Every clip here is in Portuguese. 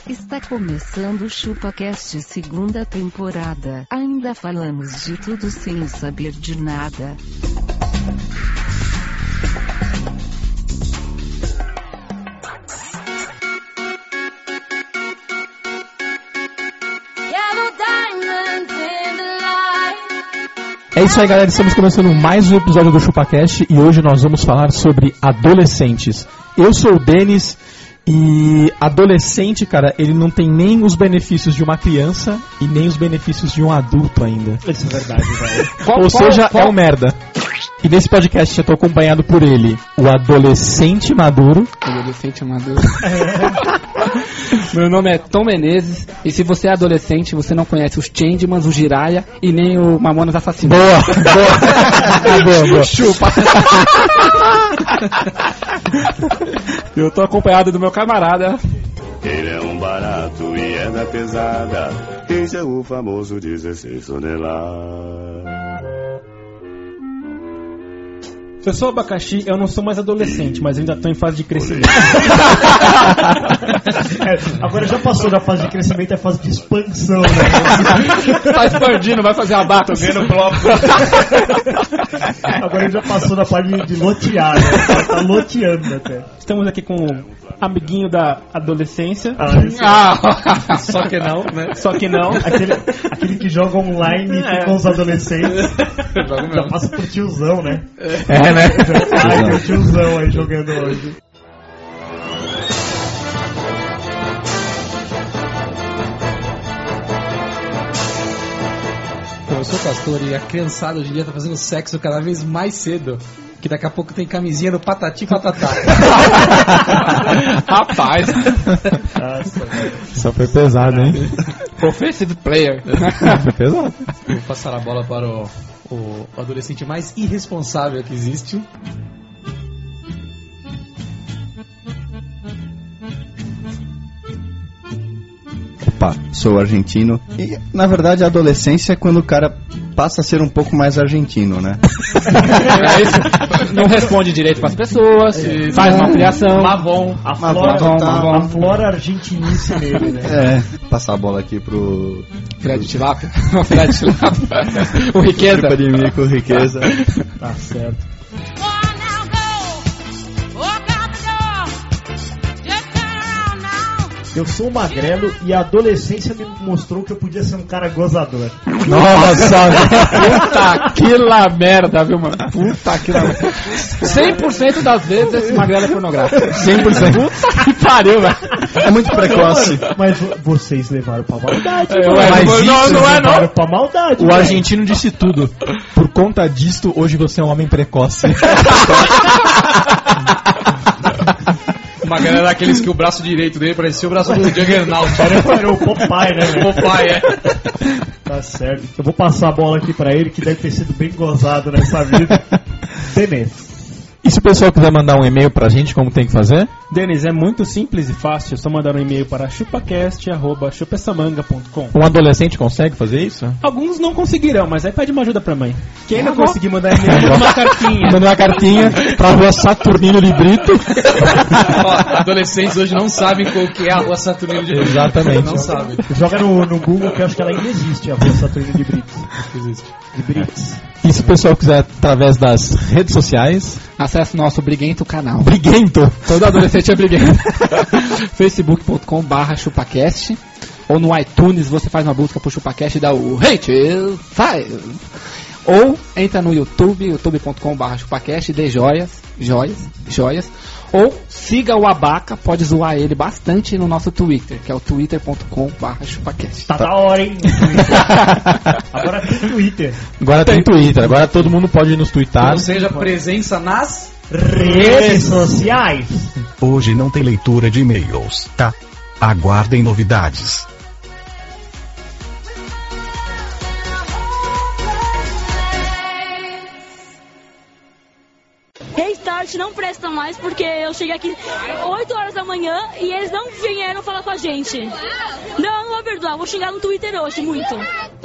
Está começando o ChupaCast segunda temporada. Ainda falamos de tudo sem saber de nada. É isso aí, galera, estamos começando mais um episódio do ChupaCast e hoje nós vamos falar sobre adolescentes. Eu sou o Denis e adolescente, cara, ele não tem nem os benefícios de uma criança e nem os benefícios de um adulto ainda. Isso é verdade, velho. Ou seja, é um merda. E nesse podcast eu estou acompanhado por ele, o adolescente maduro. Adolescente maduro. Meu nome é Tom Menezes e se você é adolescente, você não conhece os Changemans, o Jiraiya e nem o Mamonas Assassinos. Boa. Chupa. Eu tô acompanhado do meu camarada. Ele é um barato e é da pesada. Esse é o famoso 16 toneladas. Se eu sou abacaxi, eu não sou mais adolescente, mas ainda tô em fase de crescimento. Agora já passou da fase de crescimento e a fase de expansão, né? Tá expandindo, vai fazer abaco. Tô vendo o bloco. Agora já passou da parte de lotear, né? Tá loteando até. Estamos aqui com um amiguinho da adolescência. Só que não, né? Só que não. Aquele que joga online com os adolescentes. Já passa por tiozão, né? É, né? Ai, meu tiozão aí jogando hoje. Eu sou pastor e a criançada hoje em dia tá fazendo sexo cada vez mais cedo. Que daqui a pouco tem camisinha no Patati Patatá. Rapaz. Nossa, Só foi pesado, hein? Offensive player. Foi pesado. Vou passar a bola para o adolescente mais irresponsável que existe. Opa, sou argentino. E, na verdade, a adolescência é quando o cara passa a ser um pouco mais argentino, né? É isso. Não responde direito pras pessoas, faz uma criação. Mavon. A flora argentinice nele, né? Passar a bola aqui pro... Fred Tilapia. Fred Tilapia. O Riqueza. Tripa de mico, riqueza. Tá certo. Eu sou magrelo e a adolescência me mostrou que eu podia ser um cara gozador. Nossa, puta que la merda, viu, mano? Puta que la merda. 100% das vezes esse magrelo é pornográfico. 100%. Puta que pariu, velho. É muito precoce. Mas vocês levaram pra maldade. Mas não levaram pra maldade. O argentino disse tudo. Por conta disto, hoje você é um homem precoce. Magrelo era aqueles que o braço direito dele parecia o braço do Juggernaut. Era o Popeye, né? Popeye, Tá certo. Eu vou passar a bola aqui pra ele, que deve ter sido bem gozado nessa vida. Denis. E se o pessoal quiser mandar um e-mail pra gente, como tem que fazer? Denis, é muito simples e fácil. É só mandar um e-mail para chupacast@chupessamanga.com. Um adolescente consegue fazer isso? Alguns não conseguirão, mas aí pede uma ajuda pra mãe. Quem não conseguir mandar e-mail, manda uma cartinha. Manda uma cartinha pra rua Saturnino de Brito. Adolescentes hoje não sabem qual que é a rua Saturnino de Brito. Exatamente. Não sabem. Joga no Google, que eu acho que ela ainda existe, a rua Saturnino de Brito. Existe. De Brits. E se o pessoal quiser através das redes sociais? Acesse nosso Briguento canal. Briguento? Todo adolescente é briguento. facebook.com/chupacast ou no iTunes você faz uma busca por ChupaCast e dá o Hate 5. Ou entra no YouTube, youtube.com/chupacast e dê joias. Ou siga o Abaca, pode zoar ele bastante no nosso Twitter, que é o twitter.com/chupacast. Tá da hora, hein? Agora tem Twitter. Agora tem Twitter, agora todo mundo pode ir nos tweetar. Ou seja, presença nas redes sociais. Hoje não tem leitura de e-mails, tá? Aguardem novidades. Restart não presta mais porque eu cheguei aqui 8 horas da manhã e eles não vieram falar com a gente. Não vou perdoar, vou xingar no Twitter hoje, muito.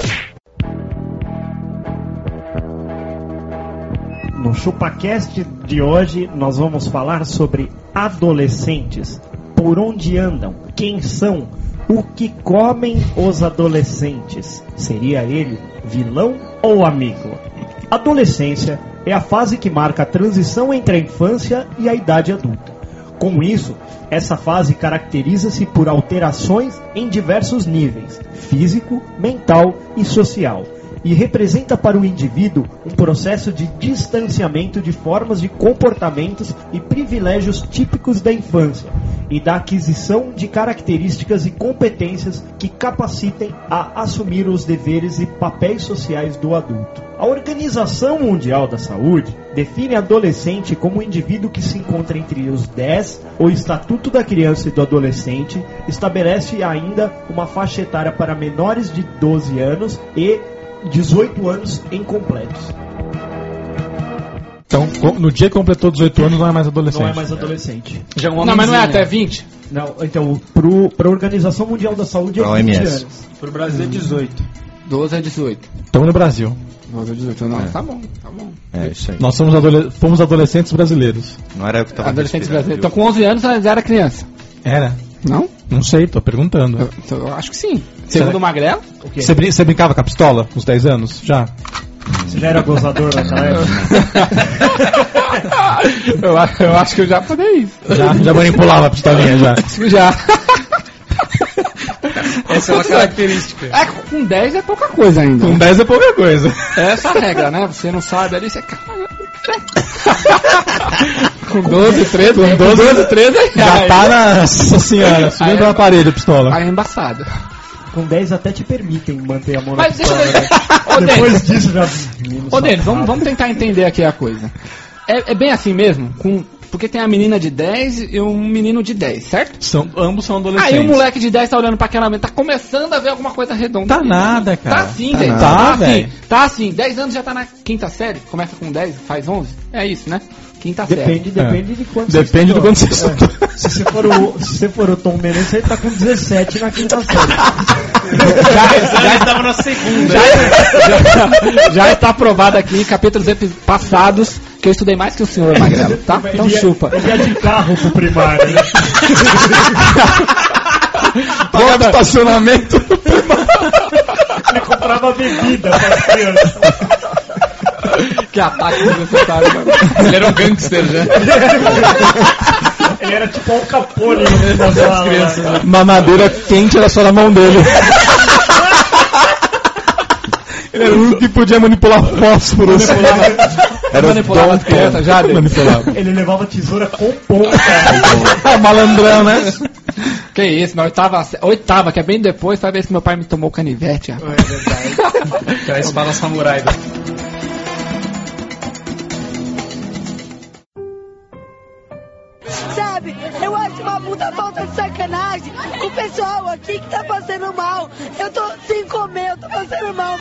No ChupaCast de hoje nós vamos falar sobre adolescentes. Por onde andam? Quem são? O que comem os adolescentes? Seria ele vilão ou amigo? Adolescência é a fase que marca a transição entre a infância e a idade adulta. Com isso, essa fase caracteriza-se por alterações em diversos níveis, físico, mental e social, e representa para o indivíduo um processo de distanciamento de formas de comportamentos e privilégios típicos da infância, e da aquisição de características e competências que capacitem a assumir os deveres e papéis sociais do adulto. A Organização Mundial da Saúde define adolescente como um indivíduo que se encontra entre os 10, o Estatuto da Criança e do Adolescente estabelece ainda uma faixa etária para menores de 12 anos e 18 anos incompletos. Então, no dia que completou 18 anos, não é mais adolescente. Não é mais adolescente. Já não, mas não é até 20? Não, então, para a Organização Mundial da Saúde é 20 anos. Pro Brasil é 18. 12 a 18. Estamos no Brasil. 12 a 18. Não, tá bom. É isso aí. Nós fomos adolescentes brasileiros. Não era eu que tava Adolescentes respirando, brasileiros. Então, com 11 anos, ela já era criança. Era? Não? Não sei, tô perguntando. Eu acho que sim. Segundo o Magrelo. Você brincava com a pistola com os 10 anos? Já? Você já era gozador naquela época? eu acho que eu já falei isso. Já manipulava a pistolinha, já. Já. Essa é uma característica. É, com 10 é pouca coisa ainda. Com 10 é pouca coisa. É essa a regra, né? Você não sabe ali, você... Com 12, 13, com 12, 13 já tá na... Nossa senhora, subindo na parede a pistola. Aí é embaçado. Com 10 até te permitem manter a mão na Mas pistola. deixa eu... Depois disso já... Ô, Denis, vamos tentar entender aqui a coisa. É bem assim mesmo? Porque tem a menina de 10 e um menino de 10, certo? Ambos são adolescentes. Aí o moleque de 10 tá olhando pra aquela menina, tá começando a ver alguma coisa redonda. Tá nada, cara. Tá sim, Denis. Tá assim. 10 anos já tá na quinta série, começa com 10, faz 11. É isso, né? Quinta série. Depende de quanto Depende de quanto você estudou. Se você for o Tom Menezes, ele tá com 17 na quinta série. Já estava na segunda. Já está aprovado aqui em capítulos passados que eu estudei mais que o senhor, Magrelo, tá? Então chupa. Ele ia de carro pro primário, né? Pagava estacionamento. Ele comprava bebida para as crianças. Que ataque desnecessário, mano. Ele era um gangster já. Ele era tipo um Capone das crianças. Né? Mamadeira quente era só na mão dele. Ele era o único que podia manipular fósforos. Manipulava as crianças já, manipulava. Ele levava tesoura com ponta. Malandrão, né? Que isso, na oitava, que é bem depois, vai ver se meu pai me tomou canivete. É verdade. Que é a espada samurai. Sabe, eu acho uma puta falta de sacanagem com o pessoal aqui que tá passando mal. Eu tô sem comer, eu tô passando mal.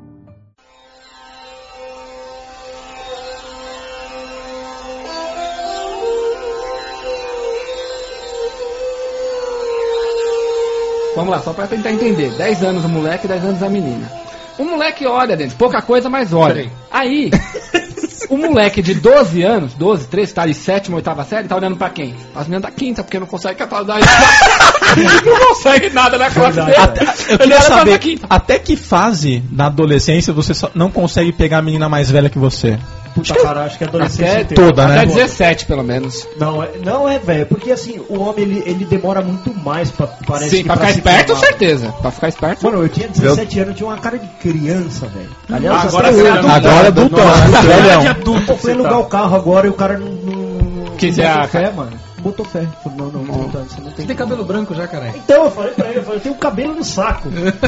Vamos lá, só pra tentar entender. 10 anos o moleque, 10 anos a menina. O moleque olha dentro, pouca coisa, mas olha. Aí, o moleque de 12 anos, 12, 13, tá ali, 7ª, 8ª série, tá olhando pra quem? As meninas da 5ª, porque não consegue catalogar isso. Não consegue nada na classe dele. Eu queria saber, até que fase na adolescência você não consegue pegar a menina mais velha que você? Puta, cara, acho que a adolescência até toda, né? Até 17, pelo menos. Não é, velho, porque assim, o homem, ele demora muito mais pra Sim, pra ficar esperto, certeza. Pra ficar esperto. Mano, eu tinha 17 anos, eu tinha uma cara de criança, velho. Aliás, agora é adultão. Eu fui alugar o carro agora e o cara não botou fé, mano. Botou fé. Não, você não tem. Você tem cabelo branco já, caralho? Então, eu falei pra ele, eu tenho cabelo no saco.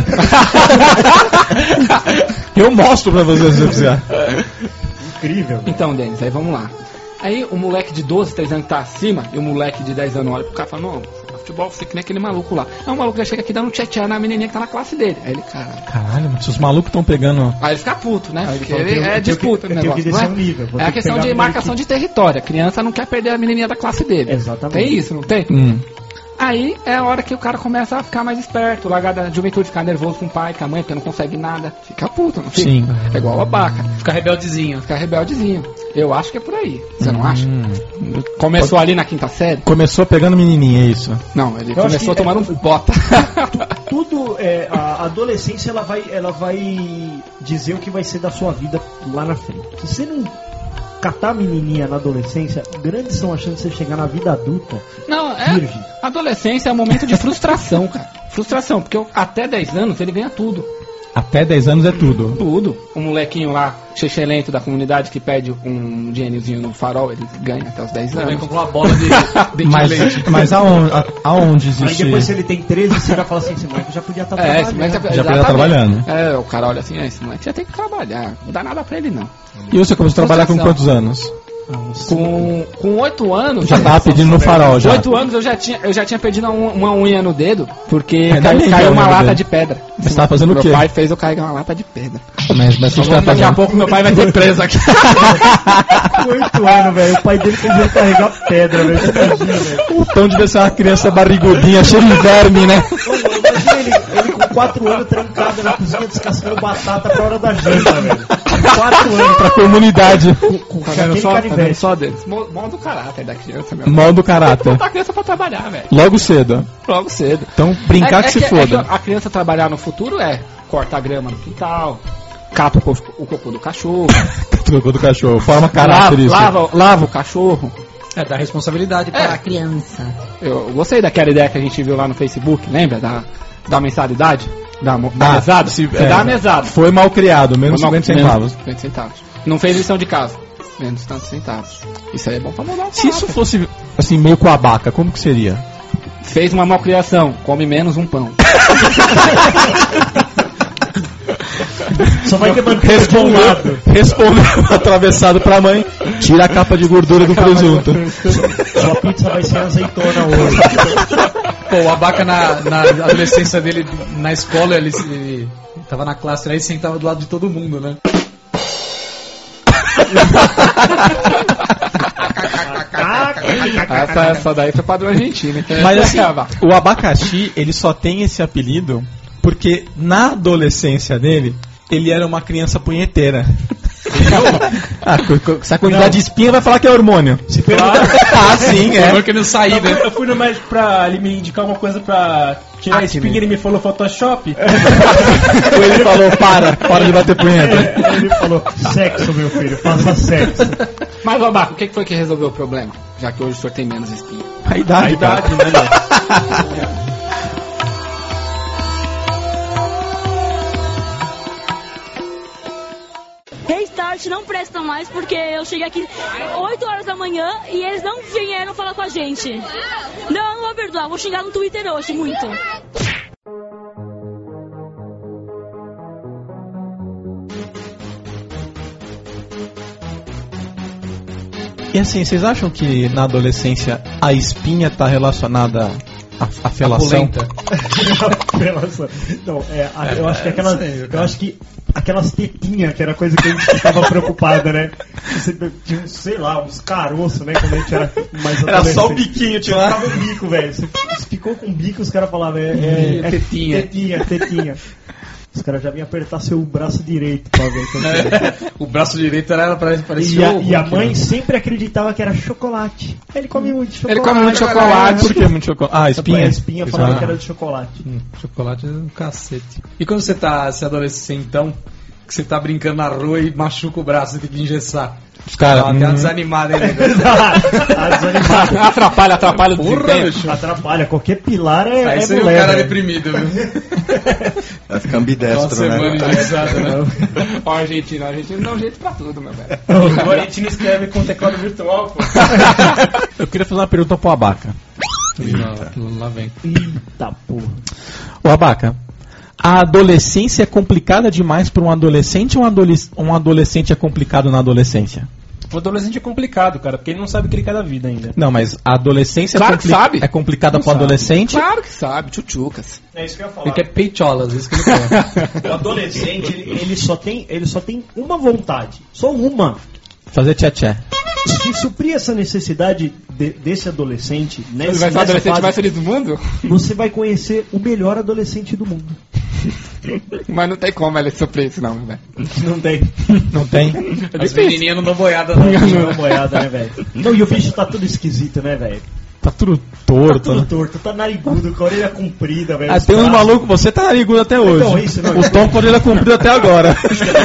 Eu mostro pra você se você precisar. Incrível. Então, Denis, aí vamos lá. Aí o moleque de 12, 13 anos que tá acima, e o moleque de 10 anos olha pro cara e fala, não, futebol você que nem aquele maluco lá. Aí o maluco já chega aqui dando um tchan na menininha que tá na classe dele. Aí ele, caralho, mas os malucos estão pegando... Aí ele fica puto, né? Porque ele é disputa no negócio, não é? É a questão de marcação de território. A criança não quer perder a menininha da classe dele. Exatamente. Tem isso, não tem? Aí é a hora que o cara começa a ficar mais esperto, largar da juventude, ficar nervoso com o pai, com a mãe, porque não consegue nada. Fica puto, não fica? Sim. É igual a Babaca. Fica rebeldezinho. Fica rebeldezinho. Eu acho que é por aí. Você não acha? Começou ali na quinta série? Começou pegando menininha, é isso? Não, ele começou tomando um bota. Tudo, a adolescência ela vai dizer o que vai ser da sua vida lá na frente. Se você não catar a menininha na adolescência, grandes são as chances de você chegar na vida adulta. Não, virgem. Adolescência é um momento de frustração, cara. Frustração, porque até 10 anos ele ganha tudo. Até 10 anos é tudo. Tudo. O molequinho lá, xexelento da comunidade que pede um dinheirozinho no farol, ele ganha até os 10 anos. Ele comprou uma bola de leite. Mas aonde existe? Aí depois se ele tem 13, você já fala assim, esse moleque já podia estar trabalhando. Esse moleque já podia estar trabalhando. O cara olha assim, esse moleque já tem que trabalhar. Não dá nada pra ele, não. E você começou a trabalhar com quantos anos? Com 8 anos... Já tava pedindo no farol, já. 8 anos eu já tinha perdido uma unha no dedo, porque caiu uma lata de pedra. Você tava fazendo o quê? Meu pai fez eu carregar uma lata de pedra. Mas daqui a pouco meu pai vai ter preso aqui. 8 anos, velho. O pai dele fez ele carregar pedra, velho. Imagina, velho. O Tom devia ser uma criança barrigudinha, cheia de verme, né? Imagina ele com 4 anos trancado na cozinha descascando batata pra hora da janta, velho. 4 anos. Pra comunidade. Só deles. Modo caráter da criança, meu. Modo caráter. Botar a criança pra trabalhar, velho. Logo cedo. Então, brincar que se foda. A criança trabalhar no futuro corta a grama no quintal, cata o cocô do cachorro. Cata o cocô do cachorro. Forma caráter isso. Lava o cachorro. Dá responsabilidade para a criança. Eu gostei daquela ideia que a gente viu lá no Facebook, lembra? Da mensalidade? Da mesada? Dá a mesada. Foi mal criado, menos 50 centavos. 50 centavos. Não fez lição de casa. Menos tantos centavos. Isso aí é bom pra mudar. Se isso fosse assim, meio com a Baca, como que seria? Fez uma malcriação, come menos um pão. Só vai ter respondeu atravessado pra mãe, tira a capa de gordura do presunto. Sua pizza vai ser azeitona hoje. Pô, o Abaca na adolescência dele, na escola, ele tava na classe lá e sentava do lado de todo mundo, né? Essa daí foi padrão argentino. Mas assim, o Abacaxi, ele só tem esse apelido porque na adolescência dele, ele era uma criança punheteira. Essa quantidade de espinha vai falar que é hormônio. Se perguntar... sim, é. Que não saí, né? Eu fui no médico pra ele me indicar uma coisa pra tirar a espinha, ele me falou Photoshop. Ou ele falou, para de bater punheta. Ele falou, sexo, meu filho, faça sexo. Mas, Babaca, o que foi que resolveu o problema? Já que hoje o senhor tem menos espinha. A idade, né? Restart não presta mais porque eu cheguei aqui 8 horas da manhã e eles não vieram falar com a gente. Não vou perdoar, vou xingar no Twitter hoje, muito. E assim, vocês acham que na adolescência a espinha tá relacionada à felação? Não, eu acho que eu acho que aquelas tetinhas, que era a coisa que a gente ficava preocupada, né? Você tinha, sei lá, uns caroços, né? Quando a gente era mais adolescente. Era só o biquinho, tinha lá. Ficava o bico, velho. Você ficou com o bico, os caras falavam, tetinha. Os caras já vinham apertar seu braço direito pra ver. O braço direito era parecia. E a mãe sempre acreditava que era chocolate. Ele come muito chocolate. Ele come muito chocolate. Por que muito chocolate? Ah, espinha. A espinha falava que era de chocolate. Chocolate é um cacete. E quando você tá se adolescente, então, que você tá brincando na rua e machuca o braço, você tem que engessar. Os caras. Tem uma desanimada aí, né? Atrapalha o desempenho. Atrapalha. Qualquer pilar é aí você é um cara deprimido, viu? Vai ficar ambidestro, né? O argentino dá um jeito pra tudo, meu velho. O argentino escreve com teclado virtual, pô. Eu queria fazer uma pergunta pro Abaca. Lá vem. Eita porra. O Abaca, a adolescência é complicada demais para um adolescente ou um adolescente é complicado na adolescência? O adolescente é complicado, cara, porque ele não sabe o que ele quer da vida ainda. Não, mas a adolescência é complicada para o adolescente? Claro que sabe, tchutchucas. É isso que eu ia falar. Ele quer peitolas, isso que ele quer. O adolescente, ele só tem uma vontade. Só uma. Fazer tchê-tchê. Se suprir essa necessidade desse adolescente, né? Ele vai ser o adolescente mais feliz do mundo? Você vai conhecer o melhor adolescente do mundo. Mas não tem como ele suprir isso, não, velho. Não tem. Não tem? As menininhas não dão boiada, não. Não dão boiada, né, velho? Não, e o bicho tá tudo esquisito, né, velho? Tá tudo torto. Tá tudo torto, tá narigudo, com a orelha comprida, velho. Tem uns malucos, você tá narigudo até hoje. Então, isso, não, o Tom com a orelha comprida até agora.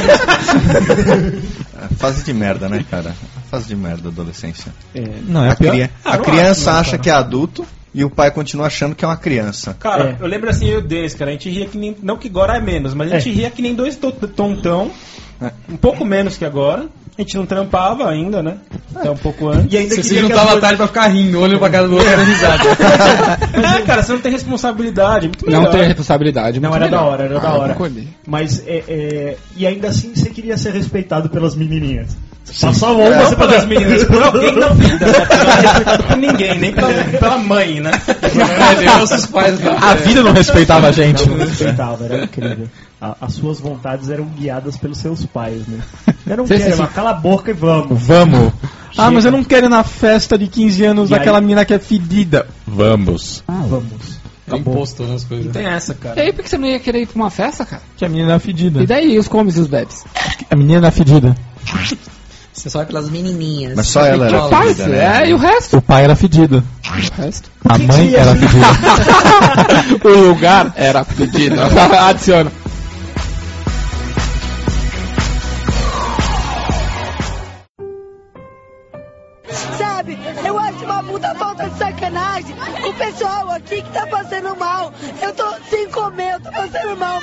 Fase de merda, né, cara? Fase de merda, adolescência. Não, é pior. A criança acha que é adulto e o pai continua achando que é uma criança. Cara, eu lembro assim, eu e o Denis, cara, a gente ria que nem... Não que agora é menos, mas a gente ria que nem dois tontão. Um pouco menos que agora. A gente não trampava ainda, né? Até um pouco antes. E ainda você se juntava à tarde pra ficar rindo, olhando pra cara do outro e dando risada. Mas cara, você não tem responsabilidade. Muito melhor. Não tem responsabilidade. Não, era da hora, era da hora. Colhi. Mas, e ainda assim você queria ser respeitado pelas menininhas. Passava você pelas meninas, por alguém na vida. Não por ninguém, nem pela mãe, né? Os pais, a vida não respeitava a gente. Não respeitava, era incrível. As suas vontades eram guiadas pelos seus pais, né? Eu não quero, mas cala a boca e vamos. Vamos. Mas eu não quero ir na festa de 15 anos daquela menina que é fedida. Vamos. Vamos. Tá imposto nas coisas. Não tem essa, cara. E aí, por que você não ia querer ir pra uma festa, cara? Que a menina é fedida. E daí, os comes e os bebes? A menina é fedida. Você só vai pelas menininhas. Mas só ela era fedida, né? E o resto? O pai era fedido. O resto? A mãe era fedida. O lugar era fedido. Adiciona. Sabe, eu acho uma puta falta de sacanagem com o pessoal aqui que tá passando mal. Eu tô sem comer, eu tô passando mal.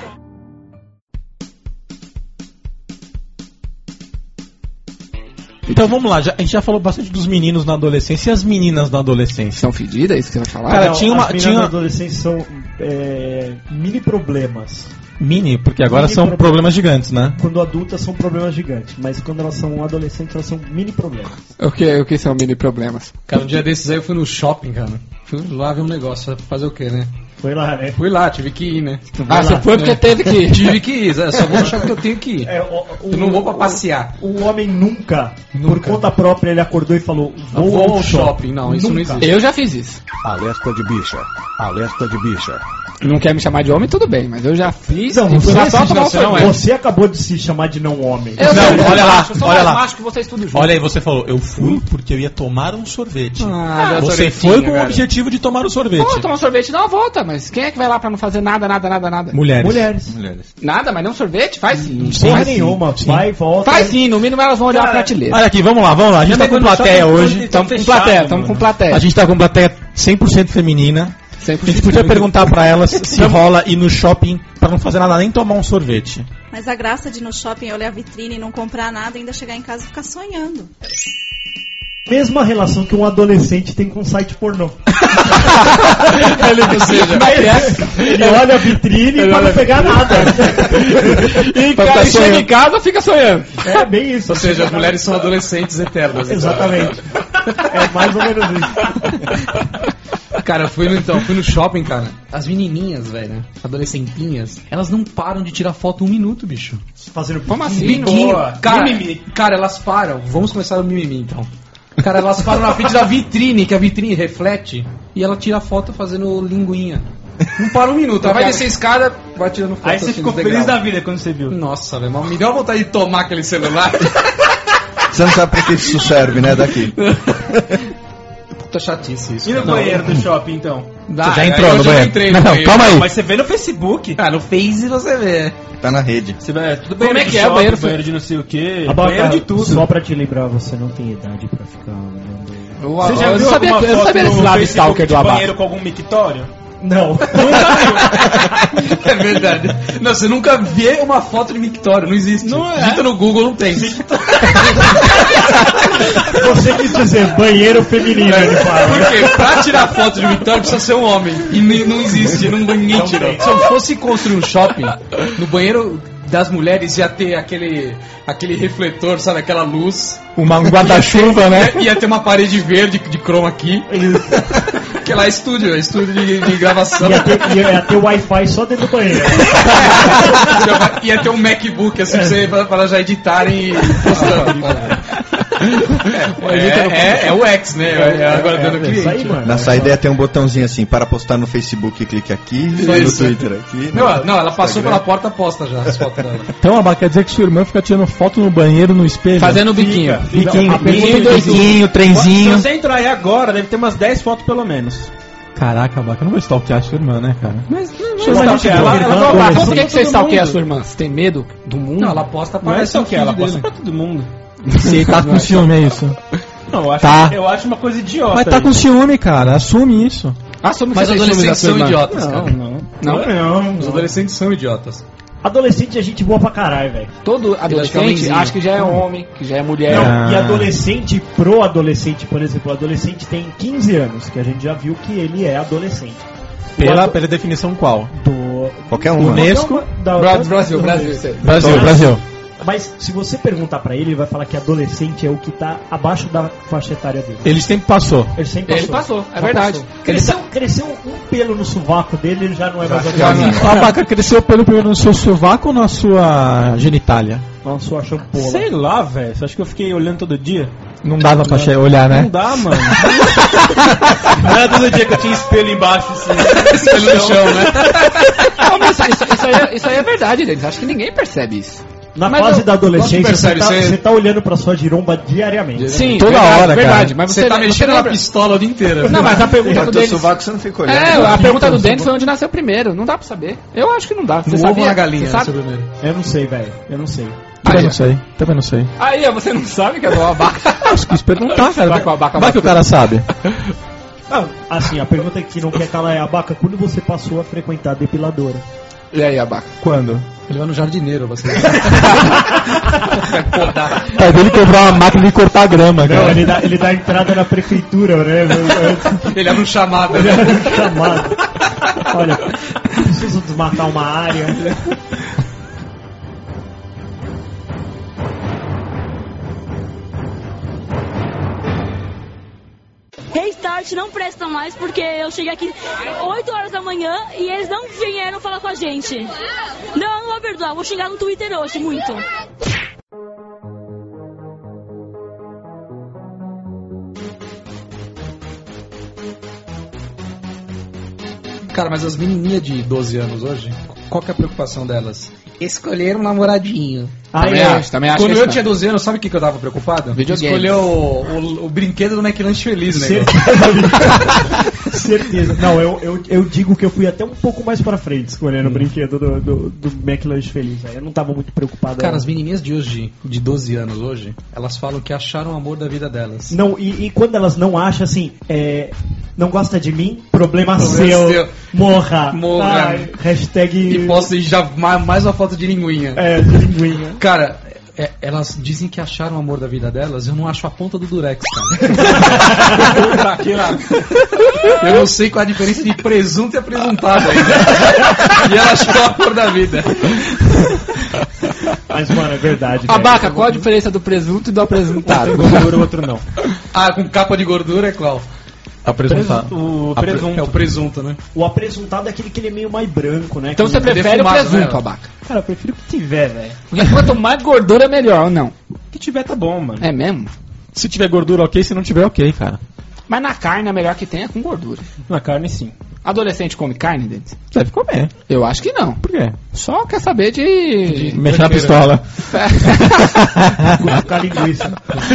Então vamos lá, a gente já falou bastante dos meninos na adolescência e as meninas na adolescência. São fedidas, é isso que você vai falar? Cara, as meninas na adolescência são mini problemas. Mini, porque agora são problemas gigantes, né? Quando adultas são problemas gigantes, mas quando elas são adolescentes elas são mini problemas. O que são mini problemas? Cara, um dia desses aí eu fui no shopping, cara. Fui lá ver um negócio, fazer o quê, né? Foi lá, né? Fui lá, tive que ir, né? Você foi porque teve que ir. Tive que ir, só vou achar que eu tenho que ir. Eu não vou pra passear. O homem nunca, por conta própria, ele acordou e falou: vou ao shopping. Não, isso não existe. Eu já fiz isso. Alerta de bicha. Alerta de bicha. Não quer me chamar de homem, tudo bem, mas eu já fiz. Não, você acabou de se chamar de não homem. Olha lá, olha lá. Macho que vocês tudo junto. Olha aí, você falou, eu fui porque eu ia tomar um sorvete. Você foi com o objetivo de tomar o sorvete. Pô, tomar sorvete dá uma volta, mas quem é que vai lá pra não fazer nada? Mulheres. Nada, mas não sorvete? Faz sim. Porra nenhuma, vai e volta. Faz sim, no mínimo elas vão olhar a prateleira. Olha aqui, vamos lá. A gente tá com plateia hoje. Estamos com plateia. A gente tá com plateia 100% feminina. A gente podia perguntar pra elas se rola ir no shopping pra não fazer nada, nem tomar um sorvete. Mas a graça de ir no shopping é olhar a vitrine e não comprar nada e ainda chegar em casa e ficar sonhando. Mesma relação que um adolescente tem com um site pornô. Ele olha a vitrine pra não pegar nada. E chega em casa, fica sonhando. É bem isso. Ou seja, as mulheres são adolescentes eternas. Exatamente. É mais ou menos isso. Cara, eu fui no shopping, cara. As menininhas, velho, adolescentinhas, elas não param de tirar foto 1 minuto, bicho. Fazendo como assim? Biquinho. Cara, elas param. Vamos começar o mimimi, então. Cara, elas param na frente da vitrine, que a vitrine reflete, e ela tira a foto fazendo linguinha. Não para 1 minuto. Ela vai descer a escada, vai tirando foto. Aí você ficou feliz da vida quando você viu. Nossa, velho, me deu vontade de tomar aquele celular. Você não sabe pra que isso serve, né, daqui. Puta chatice isso. E no banheiro do shopping, então? Você já entrou no banheiro? Não, calma aí. Mas você vê no Facebook. No Face você vê. Tá na rede. Tudo bem. Como é que é? Banheiro de não sei o que. Banheiro de tudo. Só pra te lembrar, você não tem idade pra ficar olhando. Você já viu alguma foto no Facebook de banheiro com algum mictório? Não. É verdade. Não, você nunca vê uma foto de mictório, não existe. Não é. Digita no Google, não tem. Você quis dizer banheiro feminino, ele fala. Porque pra tirar foto de mictório precisa ser um homem. E não existe, ninguém tira. Se eu fosse construir um shopping, no banheiro das mulheres ia ter aquele refletor, sabe, aquela luz. Um guarda-chuva, né? Ia ter uma parede verde de chroma key. Que lá é estúdio de gravação. Ia ter Wi-Fi só dentro do banheiro. Ia ter um MacBook assim pra já editarem e postando. É o X, né? Agora dando cliente. Isso aí, mano. Na saída tem um botãozinho assim, para postar no Facebook, clique aqui, e no Twitter aqui. Não, ela passou pela porta posta já as fotos dela. Então, Abaca, quer dizer que sua irmã fica tirando foto no banheiro, no espelho? Fazendo biquinho. Biquinho, trenzinho. Se você entrar aí agora, deve ter umas 10 fotos pelo menos. Caraca, Abaca, eu não vou stalkear a sua irmã, né, cara? Mas Por que você stalkeia a sua irmã? Você tem medo do mundo? Não, ela posta não é para só que ela posta pra todo mundo. Você tá com ciúme, é isso? Não, eu acho uma coisa idiota. Mas tá com ciúme, cara, assume isso. Assume que Mas você os tem ciúme da adolescentes sua são irmã. idiotas, cara. Não. Os adolescentes são idiotas. Adolescente é gente boa pra caralho, velho. Todo adolescente acha que já é homem, que já é mulher. Não, e adolescente, pro adolescente, por exemplo, o adolescente tem 15 anos, que a gente já viu que ele é adolescente. Pela definição qual? Qualquer um. Unesco. Brasil. Brasil. Mas se você perguntar pra ele vai falar que adolescente é o que tá abaixo da faixa etária dele. Ele sempre passou. Ele passou, é verdade. Cresceu um pelo no sovaco dele, ele já não é mais adolescente. A Abaca cresceu pelo primeiro no seu sovaco ou na sua genitália? Na sua champola. Sei lá, velho. Você acha que eu fiquei olhando todo dia? Não dava pra olhar, né? Não dá, mano. Não era todo dia que eu tinha espelho embaixo, assim. Espelho no chão, né? Não, mas isso aí é verdade, Denis. Acho que ninguém percebe isso. Na fase da adolescência, você tá olhando pra sua giromba diariamente. Sim, toda hora, verdade. cara. Mas Você tá mexendo na pistola o dia inteiro. Não, mas a pergunta do Denis... sovaco você não fica olhando. a pergunta do Denis foi onde nasceu primeiro. Não dá pra saber. Eu acho que não dá. Você No sabia? ovo ou na galinha, Você sabe? primeiro. Eu não sei, velho. Eu não sei. Também não sei. Aí, ó, você não sabe que é do Abaca. Acho que perguntar, cara. Vai com a Abaca Vai que o cara sabe. Assim, a pergunta que não quer calar é, Abaca, quando você passou a frequentar a depiladora? E aí, Abaca? Quando? Ele vai no jardineiro, você. O pai dele comprou uma máquina de cortar grama, cara. Não, ele dá entrada na prefeitura, né? Ele abre um chamado. Olha, preciso desmatar uma área. Restart não presta mais porque eu cheguei aqui 8 horas da manhã e eles não vieram falar com a gente. Não vou perdoar, vou xingar no Twitter hoje, muito. Cara, mas as menininhas de 12 anos hoje, qual que é a preocupação delas? Escolher um namoradinho. Também acho. Quando que eu isso tinha 12 anos, sabe o que eu tava preocupado? Videogame. Escolher o brinquedo do McLanche Feliz, né? Certeza. Não, eu digo que eu fui até um pouco mais pra frente escolhendo o brinquedo do McLanche Feliz. Aí eu não tava muito preocupado. Cara, as menininhas de hoje, de 12 anos hoje, elas falam que acharam o amor da vida delas. Não, e quando elas não acham assim, não gosta de mim, problema seu. Morra. Ai, hashtag... E posta já mais uma foto de linguinha. De linguinha. Cara, elas dizem que acharam o amor da vida delas, eu não acho a ponta do Durex, cara. Eu não sei qual a diferença de presunto e apresuntado ainda. E ela achou o amor da vida. Mas, mano, é verdade. Abaca, qual a diferença do presunto e do apresuntado? Gordura, o outro não. Com capa de gordura é qual? Apresuntado. O presunto. É o presunto, né? O apresuntado é aquele que ele é meio mais branco, né? Então você prefere o presunto, Abaca? Cara, eu prefiro que tiver, velho. Porque quanto mais gordura, melhor, ou não? Que tiver tá bom, mano. É mesmo? Se tiver gordura, ok. Se não tiver, ok, cara. Mas na carne, a melhor que tem é com gordura. Na carne, sim. Adolescente come carne, Denis? Deve comer. Eu acho que não. Por quê? Só quer saber de mexer na pistola. Com a linguiça.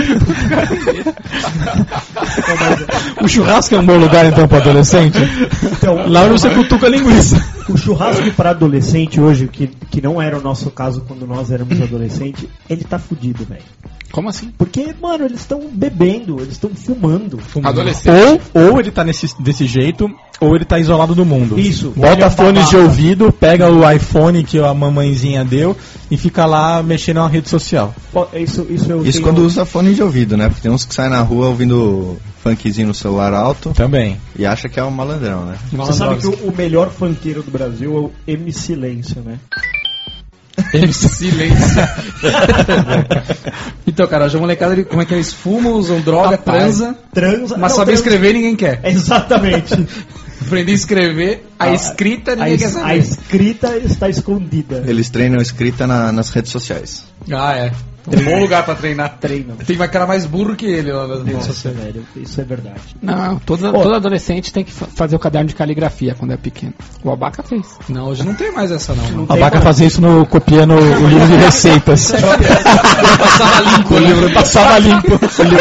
O churrasco é um bom lugar, então, para adolescente? Então, lá você cutuca a linguiça. O churrasco para adolescente hoje, que não era o nosso caso quando nós éramos adolescentes, ele tá fudido, velho. Como assim? Porque, mano, eles estão bebendo, eles estão fumando. Adolescente. Ou ele tá desse jeito, ou ele tá isolado do mundo. Isso. Bota fones de ouvido, pega o iPhone que a mamãezinha deu e fica lá mexendo na rede social. Isso quando usa fone de ouvido, né? Porque tem uns que saem na rua ouvindo funkzinho no celular alto. Também. E acha que é um malandrão, né? Você sabe que o melhor funkeiro do Brasil é o MC Silêncio, né? MC Silêncio. Então, cara, hoje a molecada, como é que eles fumam, usam droga, transa, mas saber escrever ninguém quer. Exatamente. Aprender a escrever, a escrita ninguém quer saber. A escrita está escondida. Eles treinam escrita nas redes sociais. Ah, é. Um bom lugar pra treinar. Treino. Tem cara mais burro que ele lá nas redes sociais. Velho, isso é verdade. Não, todo adolescente tem que fazer o caderno de caligrafia quando é pequeno. O Abaca fez. Não, hoje não tem mais essa não. A Abaca fazia isso copiando o livro de receitas. Passava limpo, Passava limpo.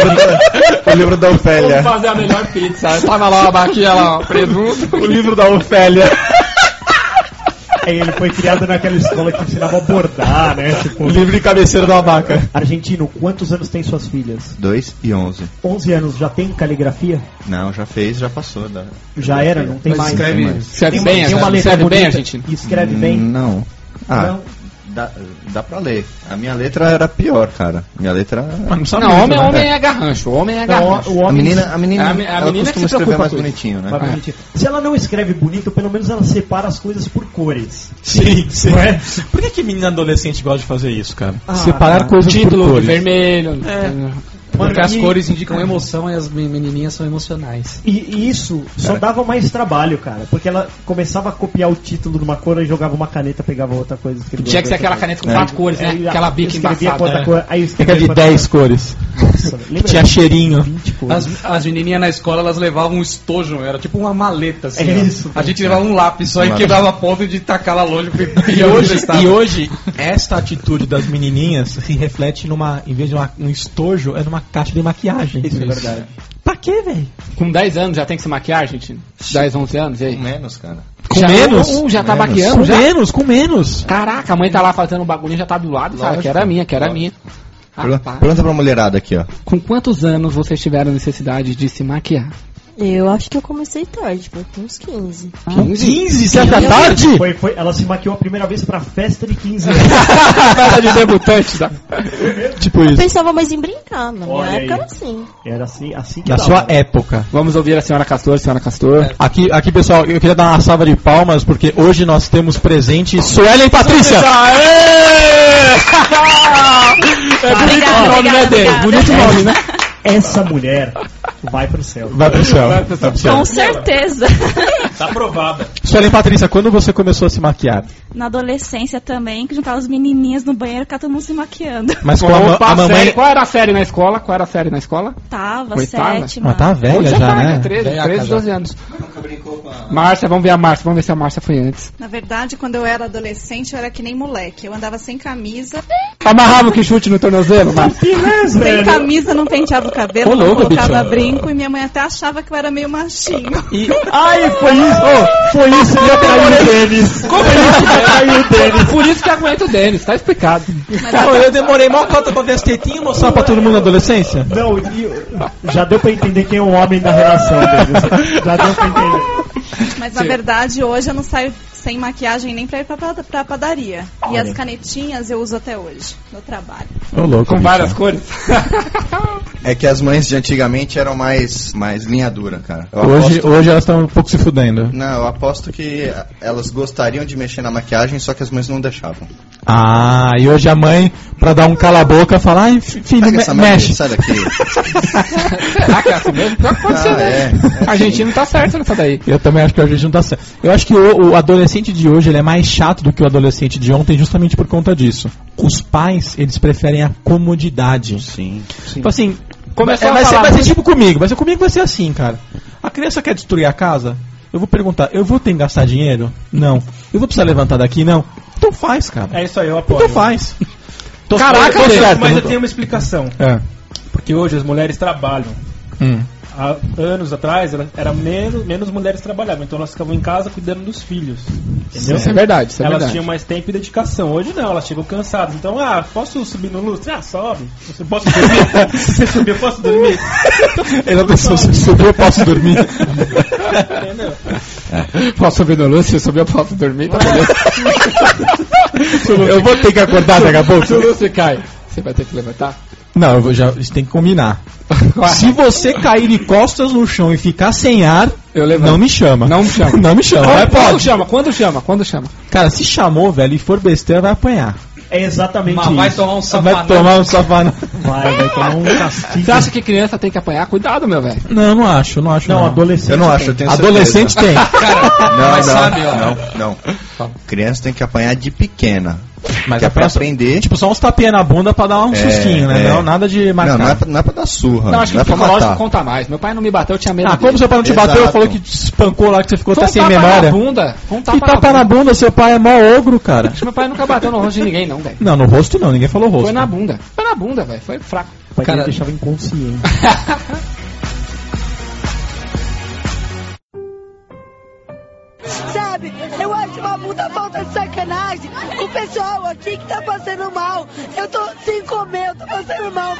O livro da Ofélia. Vamos fazer a melhor pizza. Tava lá o Abaquinha lá, ó, presunto. O livro da Ofélia. Aí ele foi criado naquela escola que ensinava a bordar, né? Tipo, O livro de cabeceira do Abaca. Argentino, quantos anos tem suas filhas? 2 e 11. 11 anos, já tem caligrafia? Não, já fez, já passou. Já era, não tem mais. Escreve Tem bem, tem uma letra escreve bem, bonita. Argentino. Escreve bem. Não. Não. Dá pra ler. A minha letra era pior, cara. Minha letra... Não, homem é garrancho. Homem é garrancho. O homem, A menina ela menina costuma que se escrever preocupa mais com isso. bonitinho, né? vai bonitinho. Se ela não escreve bonito, pelo menos ela separa as coisas por cores. Sim. Não é? Por que menina adolescente gosta de fazer isso, cara? Ah, Separar cara. coisas por Título cores. vermelho. Porque as e- cores indicam emoção e as menininhas são emocionais. E isso só dava mais trabalho, cara. Porque ela começava a copiar o título de uma cor e jogava uma caneta, pegava outra coisa. escrevia Tinha que ser outra aquela coisa. caneta com 4 cores, né? Aí, Aquela bica escrevia com embaçada. outra cor, aí eu Fica escrevia de com 10 outra cores. Nossa, lembra? Tinha cheirinho. 20 cores. As menininhas na escola, elas levavam um estojo, era tipo uma maleta, assim. É ó. isso, A gente levava um lápis só e Lápis. quebrava a ponta de tacar lá longe. E hoje, esta atitude das menininhas se reflete numa, em vez de um estojo, é numa caixa de maquiagem. Isso é verdade. Pra quê, velho? Com 10 anos já tem que se maquiar, gente? 10, 11 anos, e aí? Menos, cara. Com Já- menos? Já tá Menos. maquiando, Com já? menos, com menos. Caraca, a mãe tá lá fazendo um bagulho e já tá do lado, cara. Lógico. Que era minha. Rapaz, Pergunta pra mulherada aqui, ó. com quantos anos vocês tiveram necessidade de se maquiar? Eu acho que eu comecei tarde, foi com uns 15. 15? Você acha tarde? Foi, ela se maquiou a primeira vez pra festa de 15 anos. Festa de debutante, tá? Tipo Eu isso. pensava mais em brincar, na minha Olha época aí. era assim. Era assim que Na dava. sua época. Vamos ouvir a senhora Castor, Aqui, pessoal, eu queria dar uma salva de palmas, porque hoje nós temos presente Suelen Patrícia. É bonito o nome, né, dele? obrigada. Bonito nome, né? Essa mulher vai pro céu. Vai pro céu. Vai pro céu. Com certeza. Tá aprovada. Suelen Patrícia, quando você começou a se maquiar? Na adolescência também, que juntava as menininhas no banheiro, cá todo mundo se maquiando. Mas com Opa, a mamãe... série. Qual era a série na escola? Tava, Oitava? 7ª. Ela tá velha Hoje já, tá, né? 13, 12 anos. Márcia, vamos ver a Márcia. Vamos ver se a Márcia foi antes. Na verdade, quando eu era adolescente, eu era que nem moleque. Eu andava sem camisa. Amarrava o que chute no tornozelo, Márcia. Sem camisa, não penteava o cabelo, Ô, não louco, colocava bicho. brinco. E minha mãe até achava que eu era meio machinho. Ai, foi isso que atraiu o Denis. Como é isso que caiu o Denis? Por isso que aguenta o Denis, tá explicado. Eu demorei mó cota pra ver as tetinhas e mostrar pra todo mundo na adolescência. Não, já deu pra entender quem é o homem da relação deles. Já deu pra entender. Mas na verdade, hoje eu não saio sem maquiagem nem pra ir pra padaria. E as canetinhas eu uso até hoje, no trabalho. Ô, louco, Com bicho. várias cores. É que as mães de antigamente eram mais linha dura, cara. Eu Hoje aposto- elas estão um pouco se fudendo. Não, eu aposto que elas gostariam de mexer na maquiagem, só que as mães não deixavam. Ah, e hoje a mãe, pra dar um cala-boca, fala, ai, filho, Pega essa merda, mexe. sai daqui. Ah, que é assim mesmo? Pior que pode ser, né? A Argentina tá certo nessa daí. Eu também acho que a gente não tá certo. Eu acho que o adolescente de hoje ele é mais chato do que o adolescente de ontem justamente por conta disso. Os pais, eles preferem a comodidade. Sim. Tipo assim, Começou a vai falar ser tipo comigo, vai ser assim, cara. A criança quer destruir a casa? Eu vou perguntar, eu vou ter que gastar dinheiro? Não. Eu vou precisar levantar daqui? Não. Então faz, cara. É isso aí, eu apoio. Então faz. Caraca, tô certo, mas não eu tô- tenho uma explicação. É. Porque hoje as mulheres trabalham. Hum. Há anos atrás, era menos mulheres trabalhavam, então elas ficavam em casa cuidando dos filhos. Entendeu? Isso é verdade, isso é Elas verdade. tinham mais tempo e dedicação. Hoje não, elas chegam cansadas. Então, posso subir no lustre? Sobe. Você posso dormir? Se você subir, eu posso dormir. Ele pensou, se subir eu posso dormir. Entendeu? Posso subir no Lúcio? Se eu subir eu posso dormir, tá beleza? Eu vou ter que acordar daqui a pouco. Se o Lúcio cai, você vai ter que levantar? Não, isso tem que combinar. Se você cair de costas no chão e ficar sem ar, Eu levanto. não me chama. Não me chama. Não me chama. Vai, Quando pode. chama? Quando chama? Quando chama? Cara, se chamou, velho, e for besteira, vai apanhar. É exatamente Mas isso. vai tomar um Vai safanão. tomar um safanão. Vai tomar um castigo. Você acha que criança tem que apanhar? Cuidado, meu velho. Não, não acho. Não, adolescente. Eu não acho, eu tenho Adolescente certeza. tem. Não, Mas não, sabe, ó. não. Criança tem que apanhar de pequena. Mas que é pra aprender. Tipo, só uns tapinha na bunda pra dar um sustinho, né? Não, nada de marcar. Não é pra dar surra. Não, acho que não é pra psicológico conta mais. Meu pai não me bateu, eu tinha medo. Como seu pai não te bateu, falou que te espancou lá, que você ficou até sem memória. Que tapa na bunda, seu pai é mó ogro, cara. Acho que meu pai nunca bateu no rosto de ninguém, não, velho. Não, no rosto não, ninguém falou rosto. Foi na bunda, velho. Foi fraco. O pai dele deixava inconsciente. Sabe, eu acho uma puta falta de sacanagem com o pessoal aqui que tá passando mal. Eu tô sem comer, eu tô passando mal.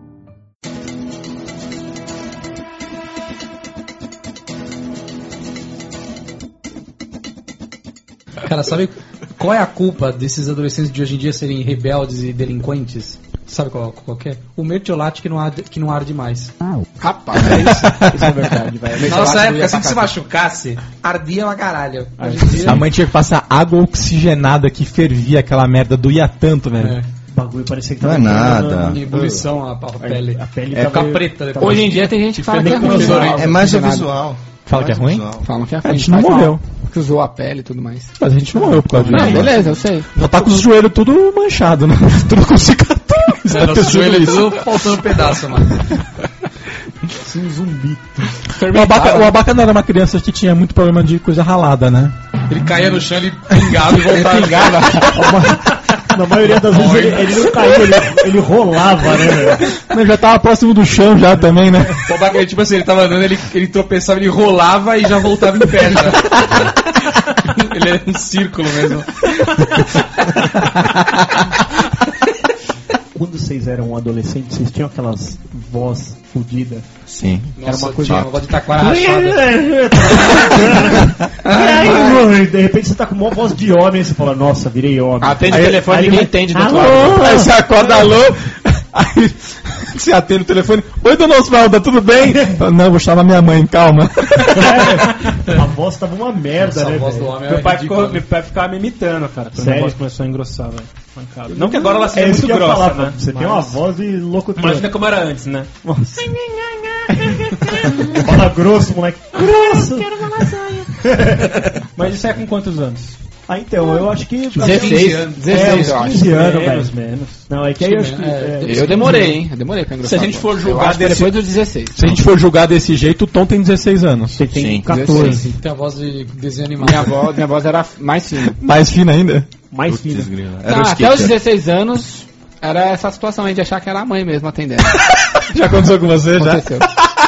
Cara, sabe qual é a culpa desses adolescentes de hoje em dia serem rebeldes e delinquentes? Sabe qual que é? O mertiolate que não arde mais. Rapaz, isso é verdade, velho. Na nossa época, assim que se machucasse, ardia pra caralho. Hoje em dia... A mãe tinha que passar água oxigenada que fervia aquela merda, doía tanto, velho. O bagulho parecia que não é nada. Em ebulição a pele. A pele fica preta depois. Hoje em dia tem gente que fala que é ruim. É mais o visual. Fala que é ruim? Falam que é ruim. A gente não morreu. Que usou a pele e tudo mais. Mas a gente não morreu por causa disso. Não, beleza, eu sei. Só tá com os joelhos tudo manchado, né? Tudo com cicatriz. Nosso joelho é tudo faltando pedaço, mano. Um zumbi. O Abaca não era uma criança que tinha muito problema de coisa ralada, né? Ele caía no chão, ele pingava e voltava. Na maioria das vezes ele não caía, ele rolava, né? Ele já tava próximo do chão já também, né? O Abaca, tipo assim, ele tava andando, ele tropeçava, ele rolava e já voltava em pé. Ele era um círculo mesmo. Quando vocês eram adolescentes, vocês tinham aquelas voz fodidas? Sim. Nossa, era uma coisa. Tinha uma voz de taquara rachada. De repente você tá com uma voz de homem e você fala, nossa, virei homem. Atende o telefone, ninguém entende do outro lado. Aí você acorda, alô, aí você atende o telefone, oi, dona Osvalda, tudo bem? Não, vou chamar minha mãe, calma. A voz tava uma merda, Nossa, né? a voz do homem Meu é pai ridícula. ficava me imitando, cara. Quando Sério? a voz começou a engrossar, velho. Não que agora ela seja isso muito que eu ia grossa, falar, né? Você tem uma voz de locutor. Imagina como era antes, né? Nossa. Fala grosso, moleque. Grosso! Quero uma lasanha. Mas isso é com quantos anos? Ah, então, eu acho que... 16 anos, 16 eu acho. 15 anos, Menos, velho. menos. Não, é que aí eu acho que... Eu demorei, hein? Eu demorei pra engrossar. Se a gente for Eu julgar acho que depois dos 16. Se a gente for julgar desse jeito, o Tom tem 16 anos. Você tem Sim, 14. Tem a voz de desenho animado. Minha voz era mais fina. Mais fina ainda? Mais Putz, fina. grila. Não, até os 16 anos era essa situação aí de achar que era a mãe mesmo atendendo. Já aconteceu com você, já? Aconteceu.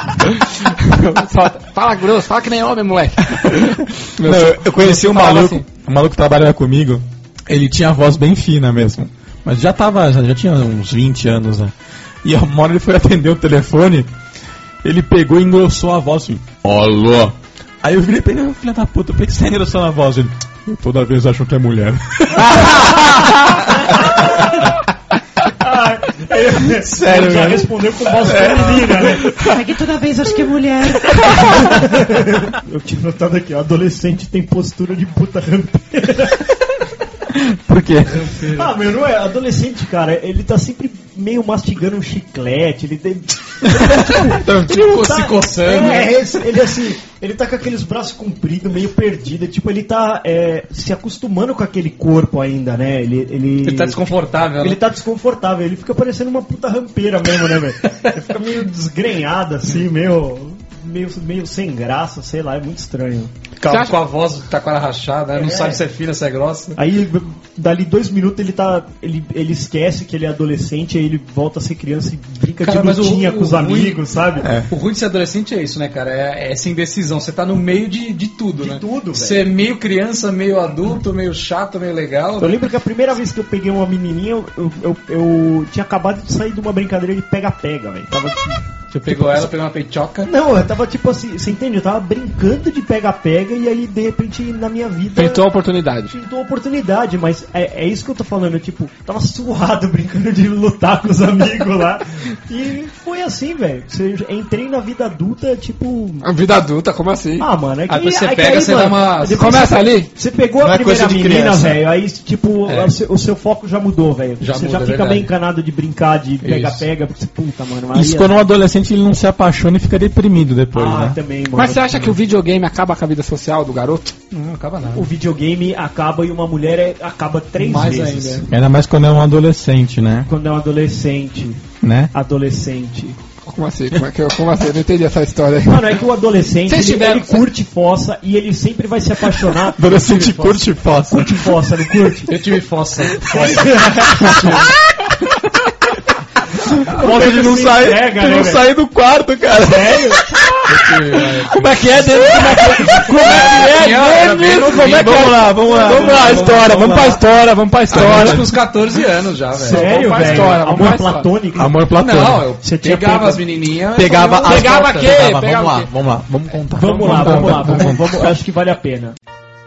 Fala grosso, fala que nem homem, moleque. Não, eu conheci um falava maluco, assim. um maluco que trabalhava comigo, ele tinha a voz bem fina mesmo, mas já tinha uns 20 anos, né? E uma hora ele foi atender o telefone, ele pegou e engrossou a voz assim, alô. Aí eu virei pra ele, filha da puta, por que você tá engrossando a voz? Ele, eu toda vez acho que é mulher. Sério, ele já respondeu com voz feminina, né? É que toda vez acho que é mulher. Eu tinha notado aqui, ó, adolescente tem postura de puta rampeira. Por quê? Ah, meu, não é? Adolescente, cara, ele tá sempre meio mastigando um chiclete, ele tem... Tipo, se coçando. Ele assim, ele tá com aqueles braços compridos, meio perdido, tipo, ele tá se acostumando com aquele corpo ainda, né? Ele tá desconfortável, Ele né? tá desconfortável, ele fica parecendo uma puta rampeira mesmo, né, velho? Ele fica meio desgrenhado, assim, meio sem graça, sei lá, é muito estranho. Com a voz de taquara rachada, né? Não sabe se é fina, se é grossa. Aí, dali 2 minutos, ele esquece que ele é adolescente, aí ele volta a ser criança e brinca de lutinha com os amigos, sabe? O ruim de ser adolescente é isso, né, cara? É essa indecisão. Você tá no meio de tudo, né? De tudo, velho. Você é meio criança, meio adulto, meio chato, meio legal. Eu lembro que a primeira vez que eu peguei uma menininha, eu tinha acabado de sair de uma brincadeira de pega-pega, velho. Tava... Você pegou ela, pegou uma peitoca. Não, eu tava tipo assim, você entende? Eu tava brincando de pega-pega e aí de repente na minha vida. Pintou a oportunidade. Pintou a oportunidade, mas é isso que eu tô falando. Eu, tipo, tava suado brincando de lutar com os amigos lá. E foi assim, velho. Entrei na vida adulta, tipo. A vida adulta, como assim? Ah, mano, é que. Aí você pega, você dá uma. Começa ali. Você pegou Não a é coisa primeira de menina, criança. velho. Aí, tipo, o seu foco já mudou, velho. Já você muda, já é fica verdade. bem encanado de brincar de pega-pega. Porque, puta, mano. Isso quando um adolescente adolescente ele não se apaixona e fica deprimido depois, né? Também, mano. Mas você acha que o videogame acaba com a vida social do garoto? Não acaba nada. O videogame acaba e uma mulher acaba 3 Mais vezes. ainda. Ainda mais quando é um adolescente, né? Quando é um adolescente. Né? Adolescente. Como assim? Como assim? Eu não entendi essa história aí. Mano, é que o adolescente, Vocês ele tiveram- curte fossa e ele sempre vai se apaixonar. Adolescente curte fossa. Curte fossa, não curte? Eu tive fossa. Nossa, ele não sai, entrega, ele né, não velho? sai do quarto, cara. Sério? Como é que é, Denis? Como é que é, Denis? Como é que é? Vamos lá, vamos lá. Vamos lá, a história, vamos pra história, vamos pra história. Acho que uns 14 anos já, velho. Sério, Vamos pra velho? história, vamos Amor pra história. platônico? Amor platônico. Não, eu Você tinha pegava pego- as menininhas. Pegava eu as Pegava fotos, quê? pegava. Pegava Vamos lá, quê? vamos lá, vamos contar. Vamos lá, vamos. Acho que vale a pena.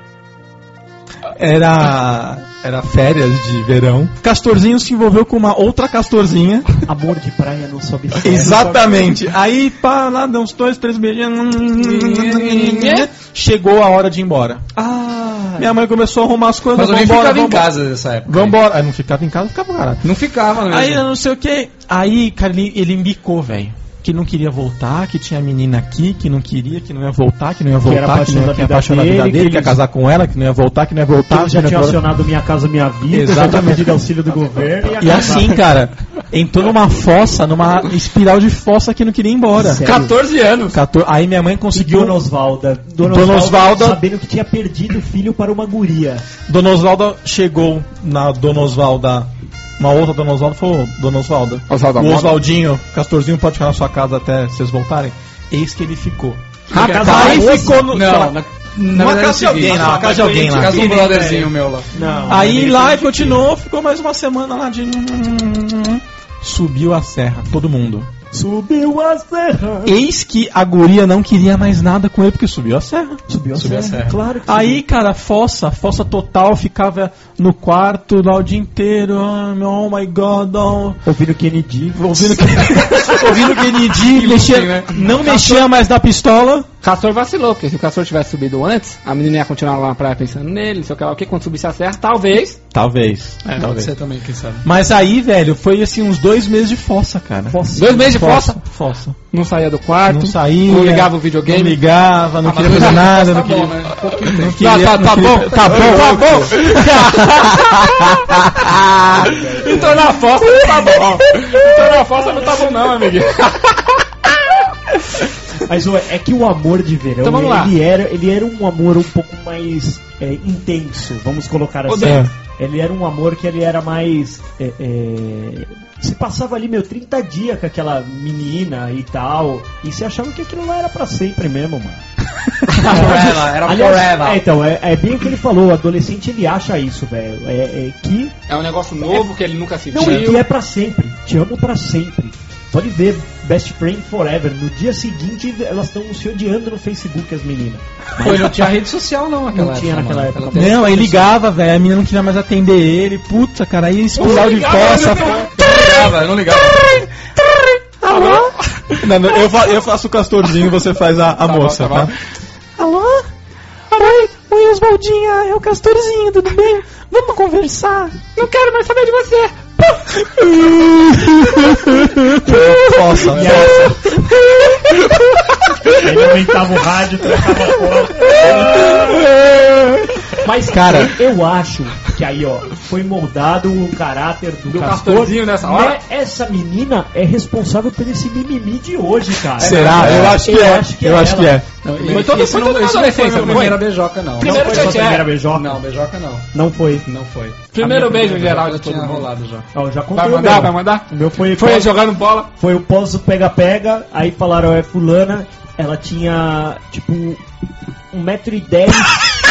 Era férias de verão. Castorzinho se envolveu com uma outra castorzinha. Amor de praia não sobe serra. Exatamente. Aí, pá, lá deu uns 2, 3 beijinhos. Chegou a hora de ir embora. Minha mãe começou a arrumar as coisas. Mas alguém vambora, ficava em vambora. casa nessa época. Vambora. Aí não ficava em casa, ficava caralho. Não ficava, né? Aí eu não sei o que. Aí, cara, ele embicou, velho. Que não queria voltar, que tinha menina aqui, que não queria, que não ia voltar, que não ia Que era voltar, paixão da que ia vida apaixonar a vida dele, dele, que que ia eles- casar com ela, que não ia voltar, que não ia voltar. Eu já que tinha não ia voltar. acionado Minha Casa Minha Vida, já tinha Exatamente. pedido auxílio do governo. E assim, cara, entrou numa fossa, numa espiral de fossa que não queria ir embora. Sério? 14 anos. Aí minha mãe conseguiu. Dona Osvalda. Dona Osvalda- sabendo que tinha perdido o filho para uma guria. Dona Osvalda chegou na Dona Osvalda. Uma outra Dona Osvalda falou: Dona Osvalda, Osvalda o Moda? Osvaldinho, Castorzinho pode ficar na sua casa até vocês voltarem. Eis que ele ficou. Rapaz, Aí ficou no. Não, na Uma verdade é o casa de alguém seguinte, lá, uma casa de alguém lá. Casa de um brotherzinho meu lá. Não. Aí lá e continuou, ficou mais uma semana lá de. Subiu a serra, todo mundo. Subiu a serra. Eis que a guria não queria mais nada com ele porque subiu a serra. Subiu a serra. Claro que Aí, cara, fossa total, ficava no quarto lá o dia inteiro. Oh my god, oh. ouvindo Kennedy. Ouvindo Kennedy, mexia, não mexia mais na pistola. Castor vacilou, porque se o Castor tivesse subido antes, a menina ia continuar lá na praia pensando nele, não sei o que lá, o que, quando subisse a serra, talvez. Talvez. Pode ser também, quem sabe. Mas aí, velho, foi assim uns 2 meses de fossa, cara. 2 meses de fossa? Fossa. Não saía do quarto, Não saía. não ligava o videogame. Não ligava, não Ah, queria mas fazer nada, tá não queria. bom, né? Não queria, Tá não queria- bom. Entrou na fossa, não tá bom. Entrou na fossa, não tá bom não, amiguinho. Mas ué, é que o amor de verão, Então vamos lá. ele era um amor um pouco mais intenso, vamos colocar assim. É. Ele era um amor que ele era mais... se passava ali, 30 dias com aquela menina e tal, e você achava que aquilo lá era pra sempre mesmo, mano. Era Aliás, forever. então, é bem o que ele falou, o adolescente ele acha isso, velho, que É um negócio novo que ele nunca não, e que sentiu. é pra sempre, te amo pra sempre. Pode ver Best Friend Forever, no dia seguinte elas estão se odiando no Facebook, as meninas. Pô, não tinha rede social não naquela Não época. tinha naquela mano. época. Ela tem- Não, aí ligava, velho, a menina não queria mais atender ele. Puta, cara, aí espiral de fossa. Eu não ligava. Alô? Não, eu faço o Castorzinho, você faz a moça, tá? Alô? Oi, Oswaldinha, é o Castorzinho, tudo bem? Vamos conversar. Não quero mais saber de você. Fossa. Ele aumentava o rádio, trocava a porta. Mas, cara, eu acho que aí, ó, foi moldado o caráter do Castor. Castorzinho nessa hora. Né? Essa menina é responsável por esse mimimi de hoje, cara. Será? Eu acho que é. Eu acho que é. Não, Foi todo- isso foi não, todo isso na não foi adolescência, minha não primeira foi? beijoca, não. Primeiro Não foi sua tchê-tchê. primeira beijoca? Não, beijoca não. Não foi. Não foi. Primeiro A minha beijo em geral Já de todo tinha mundo. rolado já. Ó, já contei Vai o mandar, meu. vai mandar? O meu foi Foi jogando bola. Foi o pós pega-pega, aí falaram, é fulana, ela tinha, tipo, 1,10 m.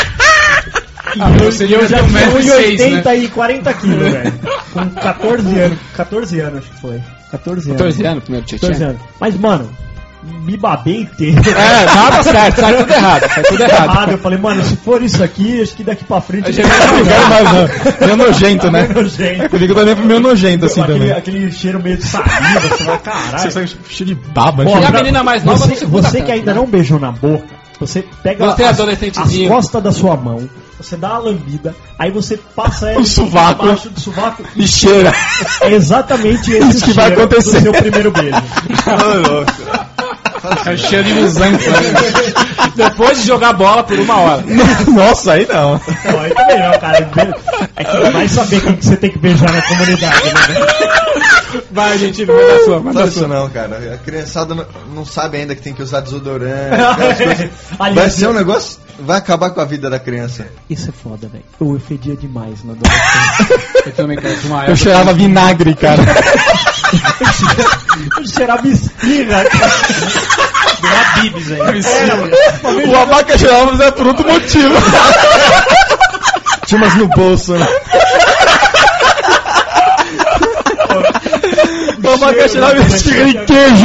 você E eu devia já ter tinha 1,06 1,80 e 40 quilos, velho. Com 14 anos. 14 anos, acho que foi. 14 anos. 14 anos, primeiro tchê-tchê. 14 anos. Mas, mano, me babei inteiro. É, nada certo, sai tudo errado, sai tudo errado. Eu falei, mano, se for isso aqui, acho que daqui pra frente... A gente Não quero mais não. Meio nojento, né? Meio nojento. Comigo também foi meio nojento assim também. Aquele cheiro meio de saliva, você vai, caralho. Você sai cheio de baba. Ó, cheio E a de- menina mais nova não se Você, cuida você que tanto, ainda né? não beijou na boca, você pega Você é as adolescentezinho. costas da sua mão, você dá uma lambida, aí você passa ela O sovaco. embaixo do sovaco E cheira. É exatamente esse Isso que vai cheiro acontecer. do seu primeiro beijo. É cheio de musango. Depois de jogar bola por 1 hora. Nossa, aí não. Não, aí também não, cara. É que vai saber quem que você tem que beijar na comunidade, né? Vai, gente, não vai dar sua. Não faz isso não, cara. A criançada não sabe ainda que tem que usar desodorante. aquelas coisas. Vai ser um negócio... Vai acabar com a vida da criança. Isso é foda, velho. Eu fedia demais na adolescência. Eu também, cara. Uma Eu época cheirava vinagre, cara. Eu cheirava espirra. Deu bibis, velho. O abaca cheirava, mas é por outro motivo. Tinha umas no bolso, né? O abaca cheirava esfirra de queijo.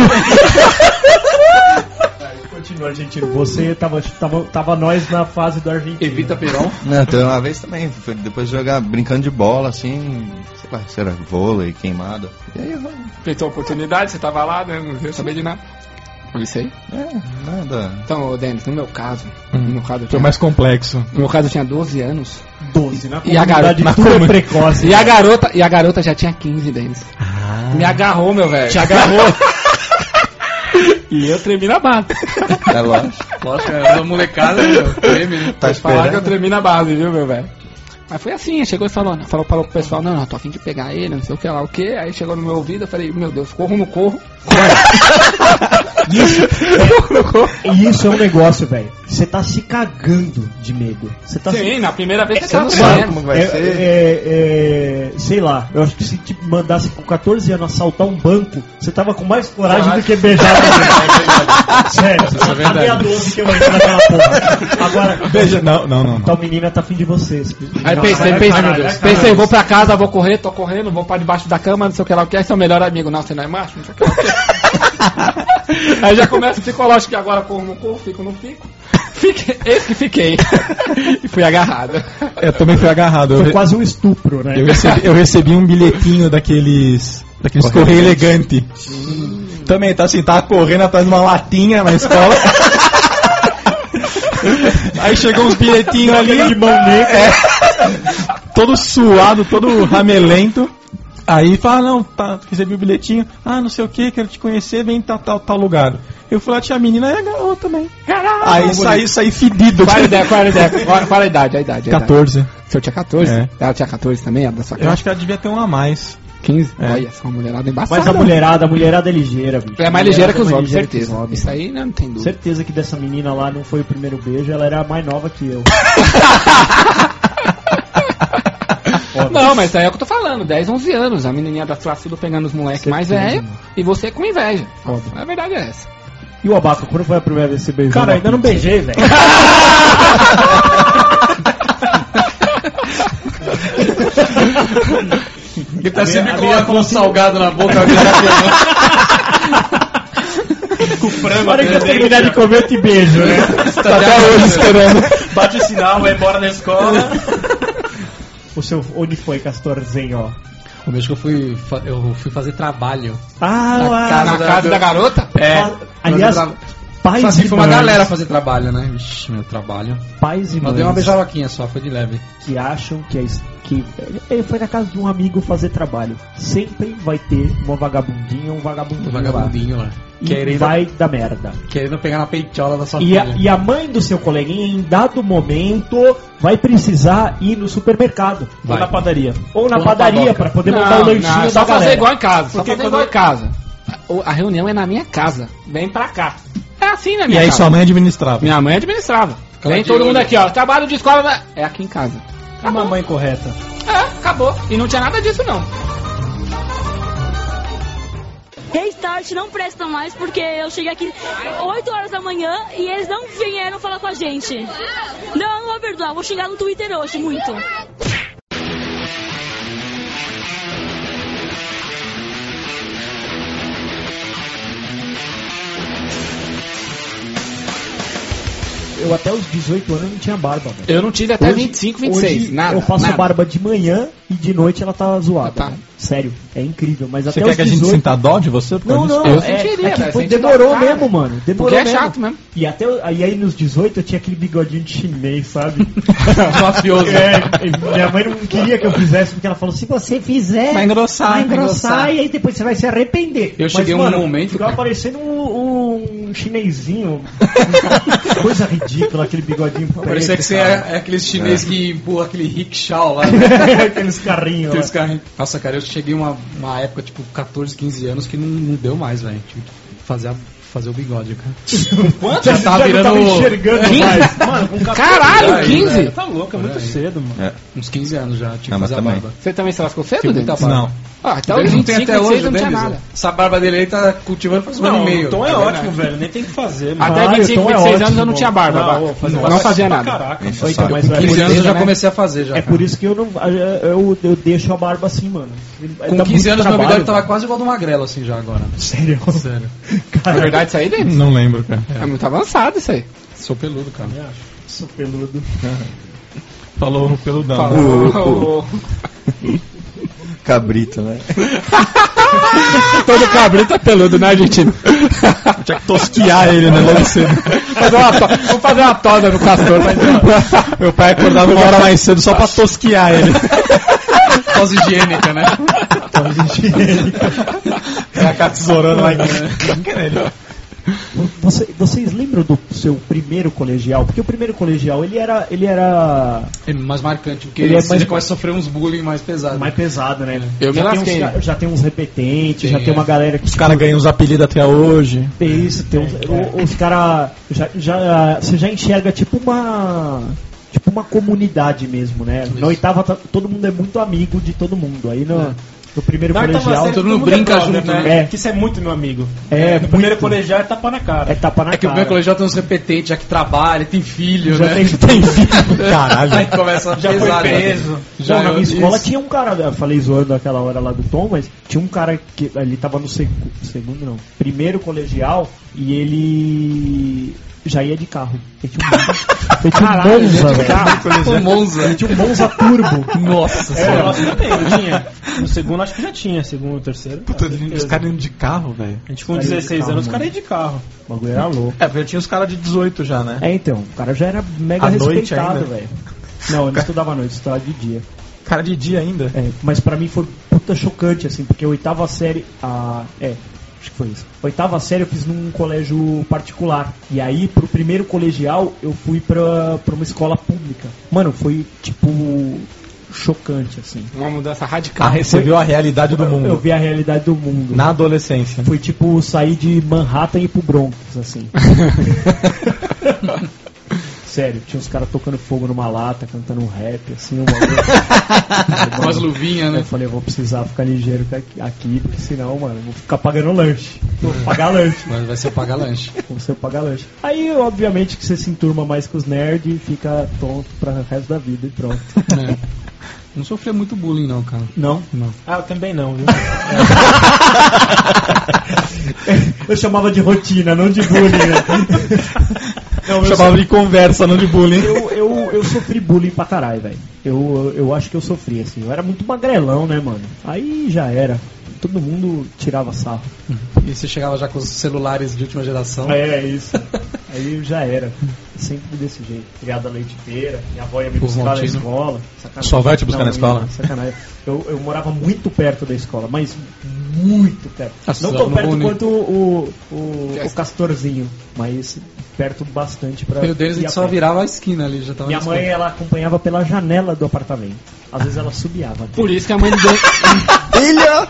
Continua, argentino. Você tava nós na fase do argentino. Evita Perón. Não, então uma vez também, foi depois de jogar brincando de bola, assim, sei lá, se era vôlei, queimado. E aí eu... Feitou a oportunidade, você tava lá, né? Não queria saber de nada. Foi isso aí? Nada. Então, Denis, no meu caso, eu Foi tinha, mais complexo. no meu caso eu tinha 12 anos. 12, na E a comunidade garota- tudo é precoce. E a garota já tinha 15, Denis. Me agarrou, meu velho. Te agarrou. E eu tremi na base. É lógico. Lógico, é uma molecada, meu. Treme, né? Tá Pode falar que eu esperando? tremi na base, viu, meu velho? Mas foi assim, chegou e falou pro pessoal, não, tô a fim de pegar ele, não sei o que lá, o que. Aí chegou no meu ouvido, eu falei, meu Deus, corro, não corro. Isso é um negócio, velho. Você tá se cagando de medo. Você tá Sim, na primeira vez que Você não sabe como vai ser. sei lá, eu acho que se te mandasse com 14 anos assaltar um banco, você tava com mais coragem do que beijar alguém. Sério, Isso é verdade. até a 12 que eu entro naquela porra. Agora, Beija. Não. tal menina tá afim de você. Aí pensei, vou pra casa, vou correr, tô correndo, vou pra debaixo da cama, não sei o que lá, o que é seu melhor amigo? Não, você não é macho, não sei o que lá, o que é. Aí já começa o psicológico que agora corro, não corro, fico, não fico. Esse que fiquei. E fui agarrado. Eu também fui agarrado. Foi quase um estupro, né? Eu recebi um bilhetinho daqueles correio elegante. Também, tá assim, tava correndo atrás de uma latinha na escola. Aí chegou uns bilhetinhos ali. De mão negra. Todo suado, todo ramelento. Aí fala, não, tá, recebi o bilhetinho. Ah, não sei o que, quero te conhecer, vem tal lugar. Eu fui lá, tinha a menina e agarrou também. Aí saí fedido. Qual a idade? A idade. 14. O senhor tinha 14? É. Ela tinha 14 também, ela da sua Eu classe? acho que ela devia ter um a mais. 15? É. Olha, essa mulherada embaçada. Mas a mulherada é ligeira, bicho. É mais ligeira que os É mais homens, ligeira que certeza. os homens. Isso aí não tem dúvida. Certeza que dessa menina lá não foi o primeiro beijo, ela era mais nova que eu. Não, mas isso aí é o que eu tô falando, 10, 11 anos, a menininha da classe tudo pegando os moleques mais velhos e você com inveja. Foda. A verdade é essa. E o Abaca, quando foi a primeira vez que você beijou? Cara, ainda não beijei, velho. Ele tá sempre com um salgado na boca. Com frango. Olha que eu terminar de comer, eu te beijo, né? Tá até hoje esperando. Bate o sinal, vai embora da escola. Onde foi, Castorzinho, ó? O mês que eu fui fazer trabalho. Na casa da garota? É. Aliás, pais Assim, e foi uma mães, galera fazer trabalho, né? Vixe, meu trabalho. pais e Mas mães dei uma beijavaquinha só, foi de leve. que acham que ele foi na casa de um amigo fazer trabalho. Sempre vai ter uma vagabundinha ou um vagabundinho, Um vagabundinho lá. E Querendo- vai dar merda. Querendo pegar na peitola da sua E filha. a mãe do seu coleguinha, em dado momento, vai precisar ir no supermercado. Vai. Ou na padaria. Ou na Ou na padaria, padoca. pra poder montar o lanchinho da só fazer galera. igual em casa. Só Porque fazer quando- igual em casa. A reunião é na minha casa. Vem pra cá. É assim na E minha aí casa. sua mãe administrava. Minha mãe administrava. Aquela Vem de todo olho. mundo aqui, ó. Trabalho de escola é aqui em casa. É uma mãe correta. É, acabou. E não tinha nada disso, não. Restart não presta mais porque eu cheguei aqui 8 horas da manhã e eles não vieram falar com a gente. Não vou perdoar, vou xingar no Twitter hoje, muito. Eu até os 18 anos não tinha barba, velho. Eu não tive até Hoje- 25, 26. hoje Nada. eu faço nada. barba de manhã e de noite ela tá zoada. Tá. Sério, é incrível. Mas Você até quer os que a gente 18... sinta dó de você? Por causa Não, disso? não, Eu sentiria, que velho, foi, sente demorou dó, cara. mesmo, mano. Demorou Porque é mesmo. chato mesmo. E até aí nos 18 eu tinha aquele bigodinho de chinês, sabe? Mafioso. Minha mãe não queria que eu fizesse, porque ela falou, se você fizer, Vai engrossar, e aí depois você vai se arrepender. Eu cheguei Mas, num momento, ficava cara. parecendo um chinesinho. Coisa ridícula, aquele bigodinho preto. Parecia que você cara. é aquele chinês que empurra aquele rickshaw lá, né? Aqueles carrinhos. Aqueles lá. carrinhos. Nossa, cara, eu cheguei uma época, tipo, 14, 15 anos que não deu mais, velho. Tive que fazer o bigode, cara. Quanto? Já tava não virando... tava enxergando 15? mais. Mano, com 14 Caralho, anos, 15? velho, tá louco, é muito cedo, mano. Uns 15 anos já, tinha que Ah, mas fazer a também. barba. Você também se lascou cedo, Tem Denis? muita barba. Não. Ah, até Então os ele não tem 25, até hoje, 26 não tinha Denis, nada. Essa barba dele aí tá cultivando faz um ano e meio. O Tom é Tá ótimo, vendo? velho, nem tem que fazer, mano. Até Ah, 25, então é 26 anos ótimo. eu não tinha barba. Não, bah. vou fazer não bastante fazia pra nada. caraca. Enche o Então, saco. mas Com 15 por anos eu isso, já né? comecei a fazer já. É por isso que eu não. Eu deixo a barba assim, mano. Com Dá 15 muito anos meu trabalho, bigode tava velho. quase igual do Magrelo, assim, já agora. Sério? Sério. É verdade isso aí, Denis? Não lembro, cara. É muito avançado isso aí. Sou peludo, cara. Sou peludo. Falou o peludão. Cabrito, né? Todo cabrito é peludo, né, Argentina? Tinha que tosquiar ele, né? Logo cedo. Vamos fazer uma toda no castor. Meu pai acordava uma hora mais cedo só pra tosquiar ele. Tosse higiênica, né? É a tesourando lá. Vocês lembram do seu primeiro colegial? Porque o primeiro colegial, ele era É mais marcante, porque Ele é você mais- já começa a sofrer uns bullying mais pesados. mais pesado, né? Eu me já, tem lasquei. já tem uns repetentes, Sim, já tem uma galera que... Os caras ganham os apelidos até hoje. Isso, tem os caras... Você já enxerga tipo uma comunidade mesmo, né? Na oitava todo mundo é muito amigo de todo mundo. Aí no primeiro Na oitava colegial... série, todo mundo é brinca brother, junto, né? né? Que isso é muito meu amigo. É, No primeiro muito. colegial é tapa na cara. É tapa na É que o cara. meu colegial tem uns repetentes, já que trabalha, tem filho, Já né? tem Caralho. Aí começa a Já foi pesar, né? preso. Já na minha isso. escola tinha um cara, eu falei zoando aquela hora lá do Tom, mas tinha um cara que ele tava no segundo não, primeiro colegial e ele já ia de carro. Ele tinha um Monza, velho. O Monza. Ele tinha um Monza Turbo. Nossa É, nossa, não tem, não tinha. No segundo acho que já tinha, segundo, terceiro. Os caras indo de carro, velho. A gente com Cara de 16 carro, anos, os mano. caras iam de carro. O bagulho era louco. É, porque tinha os caras de 18 já, né? É, então, o cara já era mega À noite respeitado, ainda? velho. Não, eu não estudava à noite, eu estudava de dia. Cara de dia ainda. É, mas pra mim foi puta chocante, assim, porque a oitava série. Acho que foi isso. Oitava série eu fiz num colégio particular. E aí, pro primeiro colegial, eu fui pra uma escola pública. Mano, foi tipo. Chocante, assim. Uma mudança radical. Recebeu a realidade do mundo. Eu vi a realidade do mundo. Na adolescência. Foi tipo sair de Manhattan e ir pro Bronx, assim. Sério, tinha uns caras tocando fogo numa lata, cantando um rap, assim, Com umas luvinhas, né? Eu falei, eu vou precisar ficar ligeiro aqui, porque senão, mano, eu vou ficar pagando lanche. Vou pagar lanche. Mas vai ser pagar lanche. Vou ser pagar lanche. Aí, obviamente, que você se enturma mais com os nerds e fica tonto para o resto da vida e pronto. É. Não sofria muito bullying, não, cara. Não? Não. Ah, eu também não, viu? Eu chamava de rotina, não de bullying, né? Não, Chamava de conversa, não de bullying. Eu sofri bullying pra caralho, velho. Eu acho que eu sofri, assim. Eu era muito magrelão, né, mano? Aí já era. Todo mundo tirava sarro. E você chegava já com os celulares de última geração. É, isso. Aí já era. Sempre desse jeito. Criada leiteira, minha avó ia me buscar na Montino. escola. Sacanagem. Sua avó ia te buscar na escola? Não, sacanagem. Eu morava muito perto da escola, mas muito perto. Nossa, Não tão no perto Rony. quanto o Castorzinho, mas perto bastante pra E o deles a ir gente a só pé. virava a esquina ali, já tava Minha na mãe, esquina. ela acompanhava pela janela do apartamento. Às vezes ela subiava. Por isso que a mãe do Denis... Filha!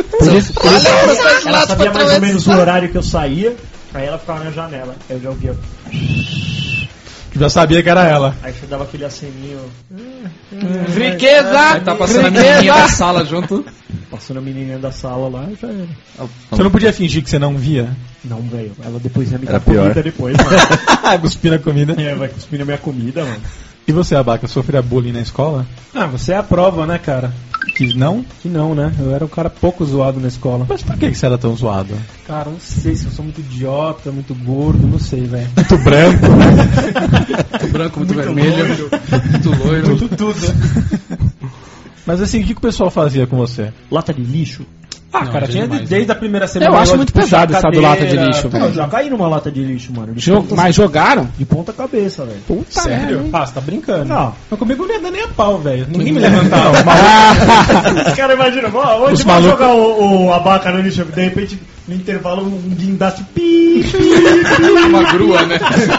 Ela sabia mais ou menos o horário que eu saía, aí ela ficava na janela. Aí eu já ouvia. Já sabia que era ela. Aí você dava aquele aceninho. Riqueza! Aí tá passando a menininha da sala junto. Passando a menininha da sala lá, já era. Você não podia fingir que você não via? Não, velho. Ela depois ia me Era dar comida pior. depois, mano. Cuspir na comida. É, vai cuspir na minha comida, mano. E você, Abaca, sofria bullying na escola? Ah, você é a prova, né, cara? Que não? Que não, né? Eu era um cara pouco zoado na escola. Mas por que você era tão zoado? Cara, não sei se eu sou muito idiota, muito gordo, não sei, velho. Muito branco. Muito branco, muito vermelho, muito loiro. Muito tudo. Mas assim, o que o pessoal fazia com você? Lata de lixo? Ah, cara, tinha desde a primeira semana. Eu acho muito pesado essa do lata de lixo, Eu velho. já caí numa lata de lixo, mano. Mas jogaram? De ponta cabeça, velho. Puta Sério? merda. Ah, você tá brincando? Não. Mas comigo não ia dar nem a pau, velho. Ninguém me levantava. Os caras imaginam, ó, hoje vamos jogar o abaca no lixo, de repente, no intervalo, um guindaste Uma grua, né?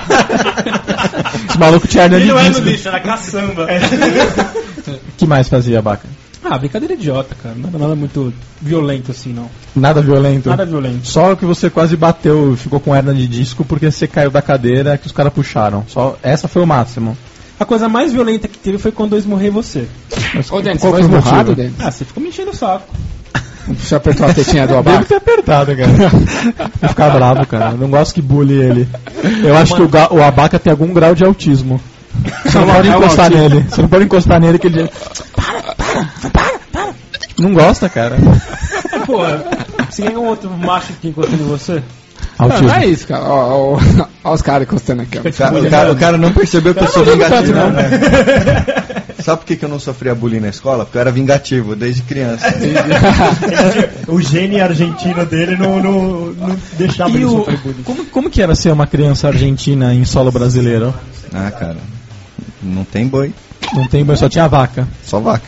Os malucos tinham hernia E de não era no disco. lixo, era caçamba. O que mais fazia, Abaca? Ah, brincadeira idiota, cara. Nada muito violento assim, não. Nada violento? Nada violento. Só que você quase bateu e ficou com hernia de disco porque você caiu da cadeira que os caras puxaram. Só essa foi o máximo. A coisa mais violenta que teve foi quando eu esmurrei você. Mas Ô, Denis, qual você foi foi o esmurrado, motivo? Denis? Ah, você ficou me enchendo o saco. Você apertou a tetinha do Deve abaca? ter apertado, cara. Vou ficar bravo, cara. Eu não gosto que bully ele. Eu acho que o Abaca tem algum grau de autismo. Você não pode encostar nele. Você não pode encostar nele que ele... Para. Não gosta, cara. Pô, você ganhou um outro macho que encostando em você? Autismo. Não é isso, cara. Ó os caras encostando aqui, ó. O cara não percebeu que eu sou vingativo, não. né? Sabe por que eu não sofria bullying na escola? Porque eu era vingativo desde criança. O gene argentino dele não deixava E ele o... sofrer bullying. como que era ser uma criança argentina em solo brasileiro? Ah, cara, não tem boi, Não tem, mas só tinha vaca. só vaca.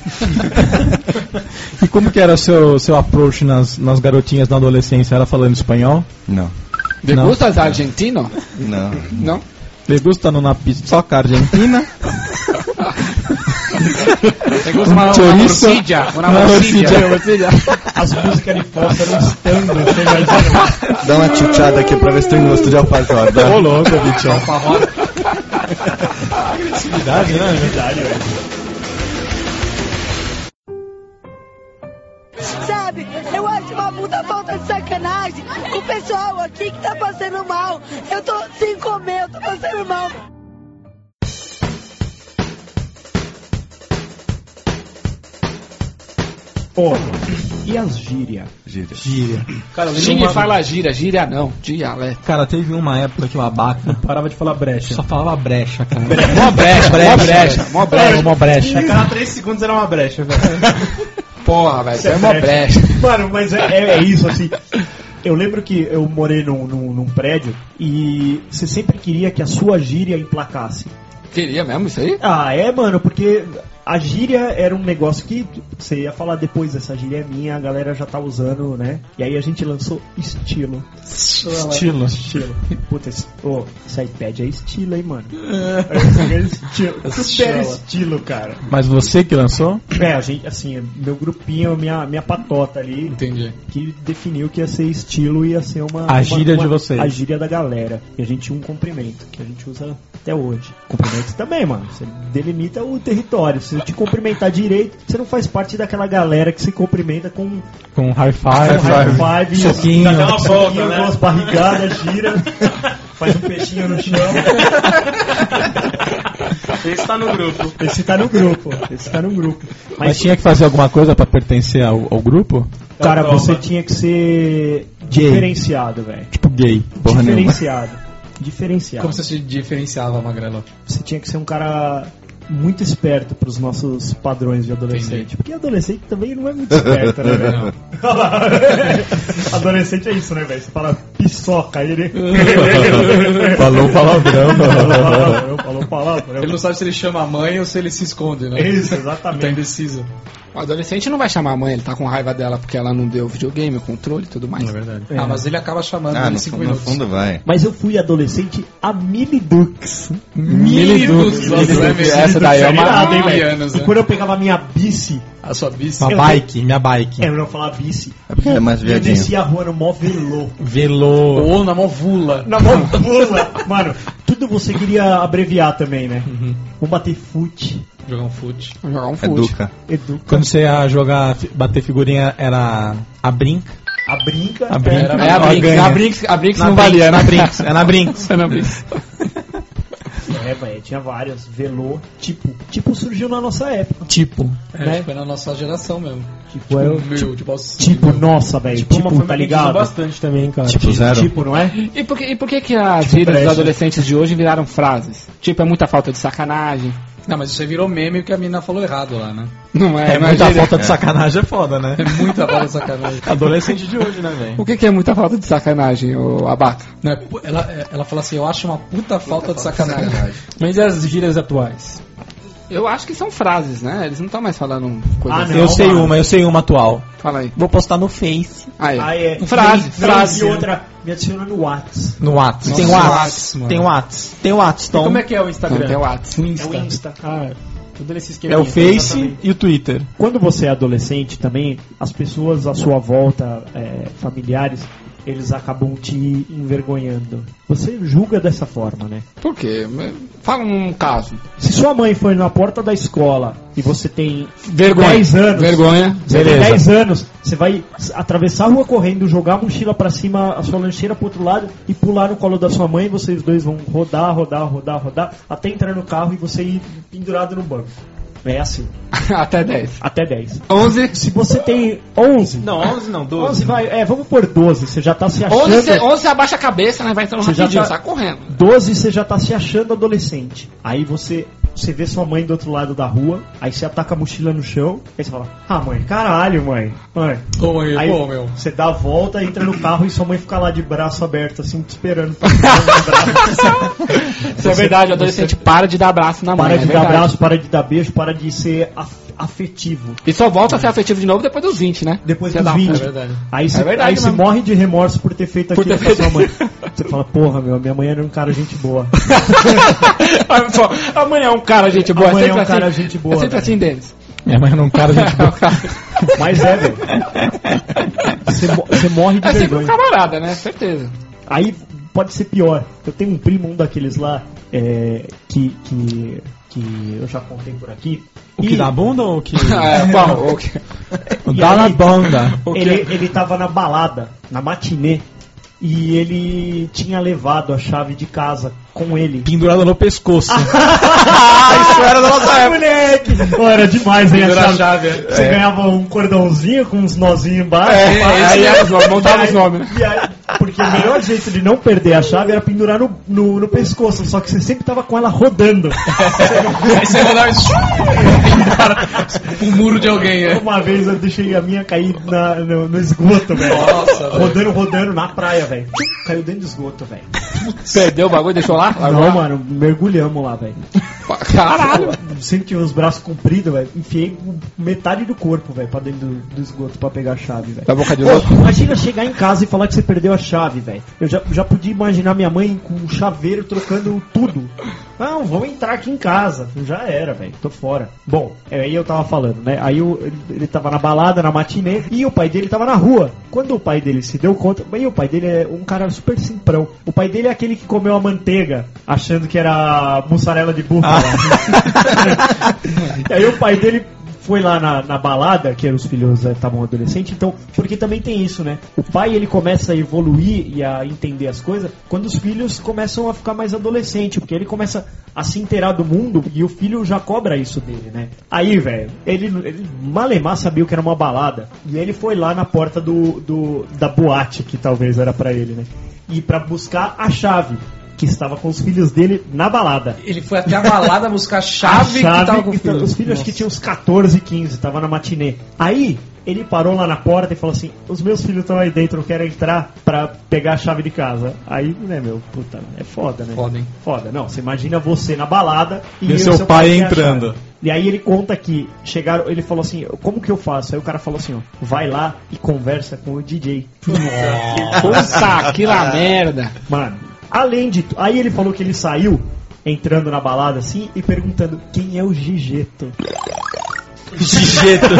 E como que era o seu approach nas garotinhas na adolescência? Era falando espanhol? Não, ¿Te gustas argentino? não. Não? Le gustan una pistoca argentina? ¿Te gusta una chorizo? morcilla? Una Una morcilla. As músicas de fossa eram estando, você imagina? Dá uma chuchada aqui pra ver se tem gosto de alfajor. dá. Ô louco, bicho. Agressividade, né? Agressividade, velho. Sabe, eu acho uma puta falta de sacanagem com o pessoal aqui que tá passando mal. Eu tô sem comer, eu tô passando mal. Pô, e as gírias? Gíria. Cara, eu lembro Ninguém uma- fala gíria não. Dialeto. Cara, teve uma época que o Abaca Parava de falar brecha. só falava brecha, cara. Mó brecha. Mó brecha. A cada 3 segundos era uma brecha, velho. Porra, velho. Isso é mó brecha. Mano, mas é isso, assim. Eu lembro que eu morei num prédio e você sempre queria que a sua gíria emplacasse. Queria mesmo isso aí? Ah, é, mano, porque a gíria era um negócio que você ia falar depois, essa gíria é minha, a galera já tá usando, né? E aí a gente lançou estilo. Estilo. Estilo. Puta, esse iPad é estilo, hein, mano? É estilo. Super estilo, cara. Mas você que lançou? É, a gente, assim, meu grupinho, minha patota ali, Entendi. que definiu que ia ser estilo e ia ser A gíria de vocês. A gíria da galera. E a gente tinha um cumprimento, que a gente usa até hoje. Cumprimentos também, mano. Você delimita o território. Se eu te cumprimentar direito, você não faz parte daquela galera que se cumprimenta com Com high five, high five, soquinho. dá aquela volta, né? Umas barrigadas, gira, faz um peixinho no chão. Esse tá no grupo. Esse tá no grupo. Esse tá no grupo. Mas tinha que fazer alguma coisa pra pertencer ao grupo? Cara, você tinha que ser Gay. diferenciado, velho. Tipo gay. Porra nenhuma. Diferenciado. Como você se diferenciava, Magrelo? Você tinha que ser um cara muito esperto pros nossos padrões de adolescente. Entendi. Porque adolescente também não é muito esperto, né, velho? Adolescente é isso, né, velho? Você fala piçoca, ele... Falou palavrão. Falou palavrão. Ele não sabe se ele chama a mãe ou se ele se esconde, né? Isso, Ele tá exatamente. indeciso. O adolescente não vai chamar a mãe, ele tá com raiva dela porque ela não deu o videogame, o controle e tudo mais. É verdade. Ah, mas ele acaba chamando Ah, em no 5 fundo, no minutos. fundo vai. Mas eu fui adolescente a Milidux. Milidux, essa daí é uma irado, hein, velho? anos, E né? quando eu pegava a minha bici, A sua bici. Uma bike, minha bike. eu não falava bici. É porque é mais Eu viadinho. descia a rua no mó velô. Velô. Ou na mó vula. Na mó pula. Mano, tudo você queria abreviar também, né? Vamos bater fute. Jogar um fute. Jogar um fute. Educa. Educa. Quando você ia jogar, bater figurinha, era a brinca. A brinca. A brinca. É a Brinks, ganha. a Brinks Na não Brinks, valia, na né? Brinks. É na Brinks. É na Brinks. É, velho, tinha várias. Velô. Tipo surgiu na nossa época. Tipo. É, Né? foi na nossa geração mesmo. Tipo, eu, Tipo, nossa, velho. Tipo, Tipo, uma tá ligado? bastante também, cara. Tipo zero. Tipo, não é? E por que as gírias dos adolescentes de hoje viraram frases? Tipo, é muita falta de sacanagem. Não, mas isso aí virou meme que a menina falou errado lá, né? Não é, Muita imagina. falta de sacanagem é foda, né? É muita falta de sacanagem. Adolescente de hoje, né, velho? O que é muita falta de sacanagem, ô Abaca? Não, ela fala assim, eu acho uma puta falta de sacanagem. Mas e as gírias atuais? Eu acho que são frases, né? Eles não estão mais falando coisa assim. não, Eu sei uma atual. Fala aí. Vou postar no Face. Aí. Frase. Frase. E outra, me adiciona no WhatsApp. No WhatsApp. Tem Nossa, WhatsApp. mano. Tem WhatsApp. Tem WhatsApp. Então, Como é que é o Instagram? Não, tem o WhatsApp. É o Insta. Ah, tudo esse é esquema. o Face e o Twitter. Quando você é adolescente também, as pessoas à sua volta, familiares, eles acabam te envergonhando. Você julga dessa forma, né? Por quê? Fala um caso. Se sua mãe foi na porta da escola e você tem Vergonha. 10 anos, Vergonha. você tem Beleza. 10 anos, você vai atravessar a rua correndo, jogar a mochila pra cima, a sua lancheira pro outro lado e pular no colo da sua mãe, e vocês dois vão rodar, até entrar no carro e você ir pendurado no banco. É assim. Até 10. Até 10. 11. Se você tem 11... Não, 11 não, 12. 11 vai... vamos por 12. Você já tá se achando... 11 você abaixa a cabeça, né? Vai entrando Você já rapidinho, tá- sai correndo. 12 você já tá se achando adolescente. Aí você vê sua mãe do outro lado da rua, aí você ataca a mochila no chão, aí você fala, mãe, caralho, mãe. Aí você dá a volta, entra no carro e sua mãe fica lá de braço aberto, assim, te esperando pra dar um abraço. Isso é verdade, o adolescente para de dar abraço na mãe. Para de é dar verdade. abraço, para de dar beijo, para de ser afetivo. E só volta a ser afetivo de novo depois dos 20, né? Depois Filha dos da 20. puta. É verdade. Aí você, É verdade aí você mesmo. morre de remorso por ter feito Por aquilo ter com a sua feito. mãe. Você fala, porra, minha mãe era um cara gente boa. Amanhã é um cara, gente boa. Amanhã é sempre um cara, assim. gente boa, É sempre velho. assim deles. Minha mãe não cara, gente. Mas velho. Você morre de É sempre um vergonha. camarada, né? Certeza. Aí pode ser pior. Eu tenho um primo, um daqueles lá, que eu já contei por aqui. O que dá bunda ou o que... Bom, ok. O E dá na aí- bunda. Ele tava na balada, na matinê, e ele tinha levado a chave de casa com ele. Pendurada no pescoço. Isso era da nossa época. Moleque! Pô, era demais, hein? Pendurar A chave. a chave, Você ganhava um cordãozinho com uns nozinhos embaixo. Aí era os nomes, montava os nomes. E aí, porque o melhor jeito de não perder a chave era pendurar no pescoço, só que você sempre tava com ela rodando. Aí você rodava um muro de alguém, né? Uma vez eu deixei a minha cair no esgoto, velho. Nossa, rodando na praia, velho. Caiu dentro do esgoto, velho. Perdeu o bagulho, deixou lá? Não, mano, mergulhamos lá, velho. Caralho. Sempre tinha os braços compridos, velho. Enfiei metade do corpo, velho, pra dentro do esgoto pra pegar a chave, velho. Da boca de Pô, louco. imagina chegar em casa e falar que você perdeu a chave, velho. Eu já podia imaginar minha mãe com um chaveiro trocando tudo. Não, vamos entrar aqui em casa. Já era, velho. Tô fora. Bom, aí eu tava falando, né? Aí ele tava na balada, na matinê, e o pai dele tava na rua. Quando o pai dele se deu conta... E o pai dele é um cara super simprão. O pai dele é aquele que comeu a manteiga achando que era mussarela de búfala. E aí o pai dele foi lá na balada, que os filhos estavam adolescentes, então, porque também tem isso, né? O pai, ele começa a evoluir e a entender as coisas quando os filhos começam a ficar mais adolescente, porque ele começa a se inteirar do mundo e o filho já cobra isso dele, né? Aí, velho, ele malemar sabia o que era uma balada, e ele foi lá na porta da boate, que talvez era pra ele, né? E pra buscar a chave, que estava com os filhos dele na balada. Ele foi até a balada buscar a chave que tava com o filho. Os filhos que tinham uns 14, 15, tava na matinê. Aí, ele parou lá na porta e falou assim, os meus filhos estão aí dentro, eu quero entrar pra pegar a chave de casa. Aí, né, meu, puta, é foda, né? Foda, hein? Foda, não, você imagina você na balada E o seu pai tem a entrando. chave. E aí ele conta que chegaram, ele falou assim, como que eu faço? Aí o cara falou assim, ó, vai lá e conversa com o DJ. Puta, que la merda. Mano, além de... Aí ele falou que ele saiu entrando na balada assim e perguntando quem é o Gigeto. Gigeto.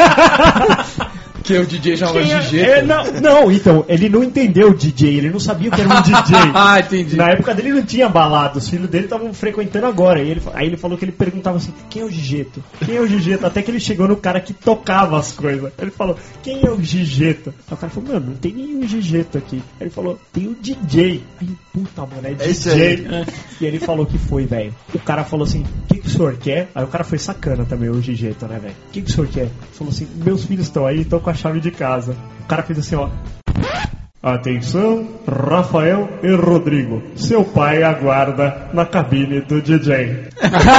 Que o DJ chamava Quem é- Gigeto. não, então, ele não entendeu o DJ, ele não sabia o que era um DJ. Ah, entendi. Na época dele não tinha balada, os filhos dele estavam frequentando agora. E aí ele falou que ele perguntava assim, quem é o Gigeto? Quem é o Gigeto? Até que ele chegou no cara que tocava as coisas. Ele falou, quem é o Gigeto? Aí o cara falou, mano, não tem nenhum Gigeto aqui. Aí ele falou, tem o DJ. Aí, puta, mano, é DJ. esse aí. E ele falou que foi, velho. O cara falou assim, que o senhor quer? Aí o cara foi sacana também, o Gigeto, né, velho? O que o senhor quer? Falou assim, meus filhos estão aí, estão com a chave de casa. O cara fez assim, ó. Atenção, Rafael e Rodrigo. Seu pai aguarda na cabine do DJ.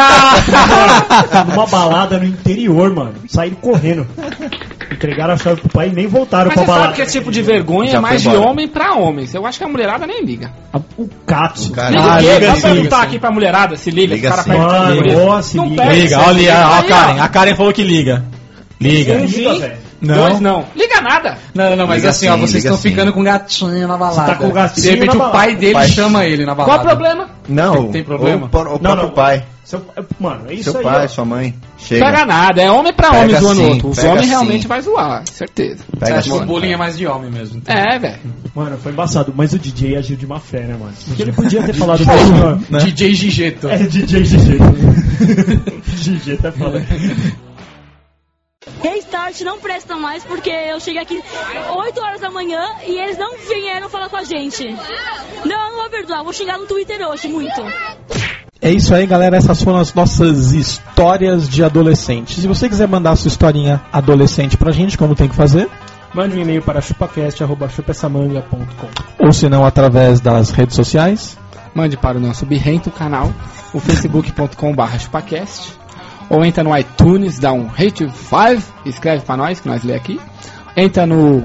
Numa balada no interior, mano. Saíram correndo. Entregaram a chave pro pai e nem voltaram Mas pra você balada. sabe que esse tipo de vergonha é mais de homem pra homens. Eu acho que a mulherada nem liga. O Katsu. Liga, vamos perguntar aqui pra mulherada se liga. Liga Os sim. caras Mano, pegam- ó, se Não liga. pega. Liga, olha a Karen. A Karen falou que liga. Liga. Sim. velho. Dois não. Liga nada. Não, mas Liga assim, ó, sim, vocês liga estão sim. ficando com gatinho na balada. Você tá com gatinho De repente na o pai balada. dele Pai. chama ele na Qual balada. o problema? Não, Tem problema? o próprio pai. Mano, é isso Seu aí. pai, ó. sua mãe. Chega. Pega nada. É homem pra Pega homem zoando o sim, outro. Os pega homens sim. realmente vai zoar, certeza. Você Pega acha que o sim. bullying é mais de homem mesmo? Então. É, velho. Mano, foi embaçado. Mas o DJ agiu de má fé, né, mano? Porque ele podia ter falado assim, ó. Né? DJ Gigeto. É DJ Gigeto. Gigeto é foda. Restart não presta mais porque eu cheguei aqui 8 horas da manhã e eles não vieram falar com a gente. Não vou perdoar, vou xingar no Twitter hoje, muito. É isso aí, galera. Essas foram as nossas histórias de adolescentes. Se você quiser mandar a sua historinha adolescente pra gente, como tem que fazer? Mande um e-mail para chupacast@chupessamanga.com. Ou se não, através das redes sociais. Mande para o nosso birrento canal, o facebook.com/chupacast. Ou entra no iTunes, dá um rate 5, escreve pra nós, que nós lê aqui. Entra no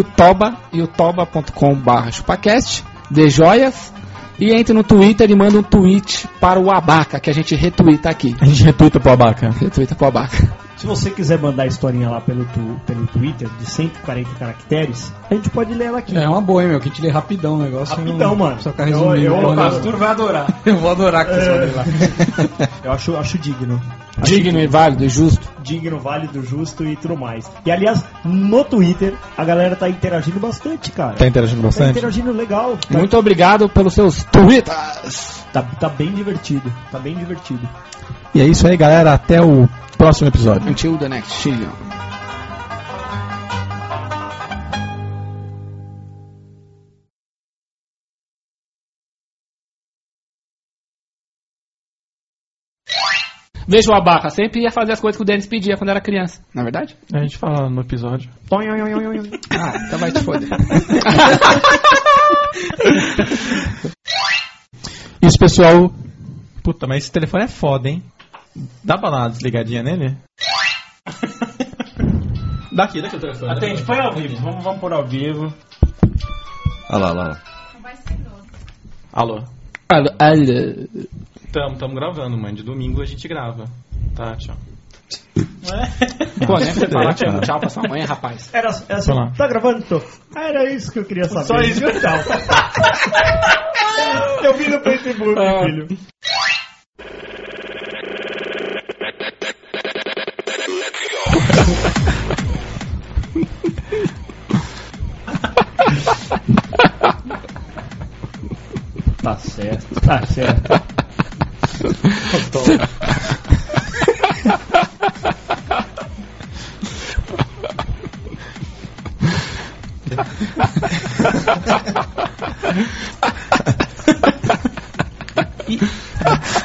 youtube.com/chupacast, dê joias. E entra no Twitter e manda um tweet para o Abaca, que a gente retuita aqui. A gente retuita pro Abaca. Retuita pro Abaca. Se você quiser mandar a historinha lá pelo Twitter, de 140 caracteres, a gente pode ler ela aqui. É uma boa, hein, meu? Que a gente lê rapidão o negócio. Rapidão, não... mano. Só ficar resumindo. O Pastor vai adorar. Eu vou adorar que vocês mandem lá. Eu acho digno. Digno e válido e justo. Digno, válido, justo e tudo mais. E aliás, no Twitter, a galera tá interagindo bastante, cara. Tá interagindo Tá bastante? interagindo legal. Tá, Muito obrigado pelos seus tweets. tá bem divertido. Tá bem divertido. E é isso aí, galera. Até o próximo episódio. Until the next season. Veja o Abaca, sempre ia fazer as coisas que o Denis pedia quando era criança, não é verdade? A gente fala no episódio. Ah, então vai te foder. Isso, pessoal. Puta, mas esse telefone é foda, hein? Dá pra dar uma desligadinha nele? Daqui o telefone. Atende, põe ao vivo. Vamos pôr ao vivo. Olha lá. Alô? Alô. Tamo gravando, mãe. De domingo a gente grava. Tá, tchau. Pô, nem pra falar tchau pra sua mãe, rapaz. Era assim, tá gravando, tô? Era isso que eu queria saber. Só isso. Tchau. Eu vi no Facebook, filho. Tá certo, tá certo. Ih.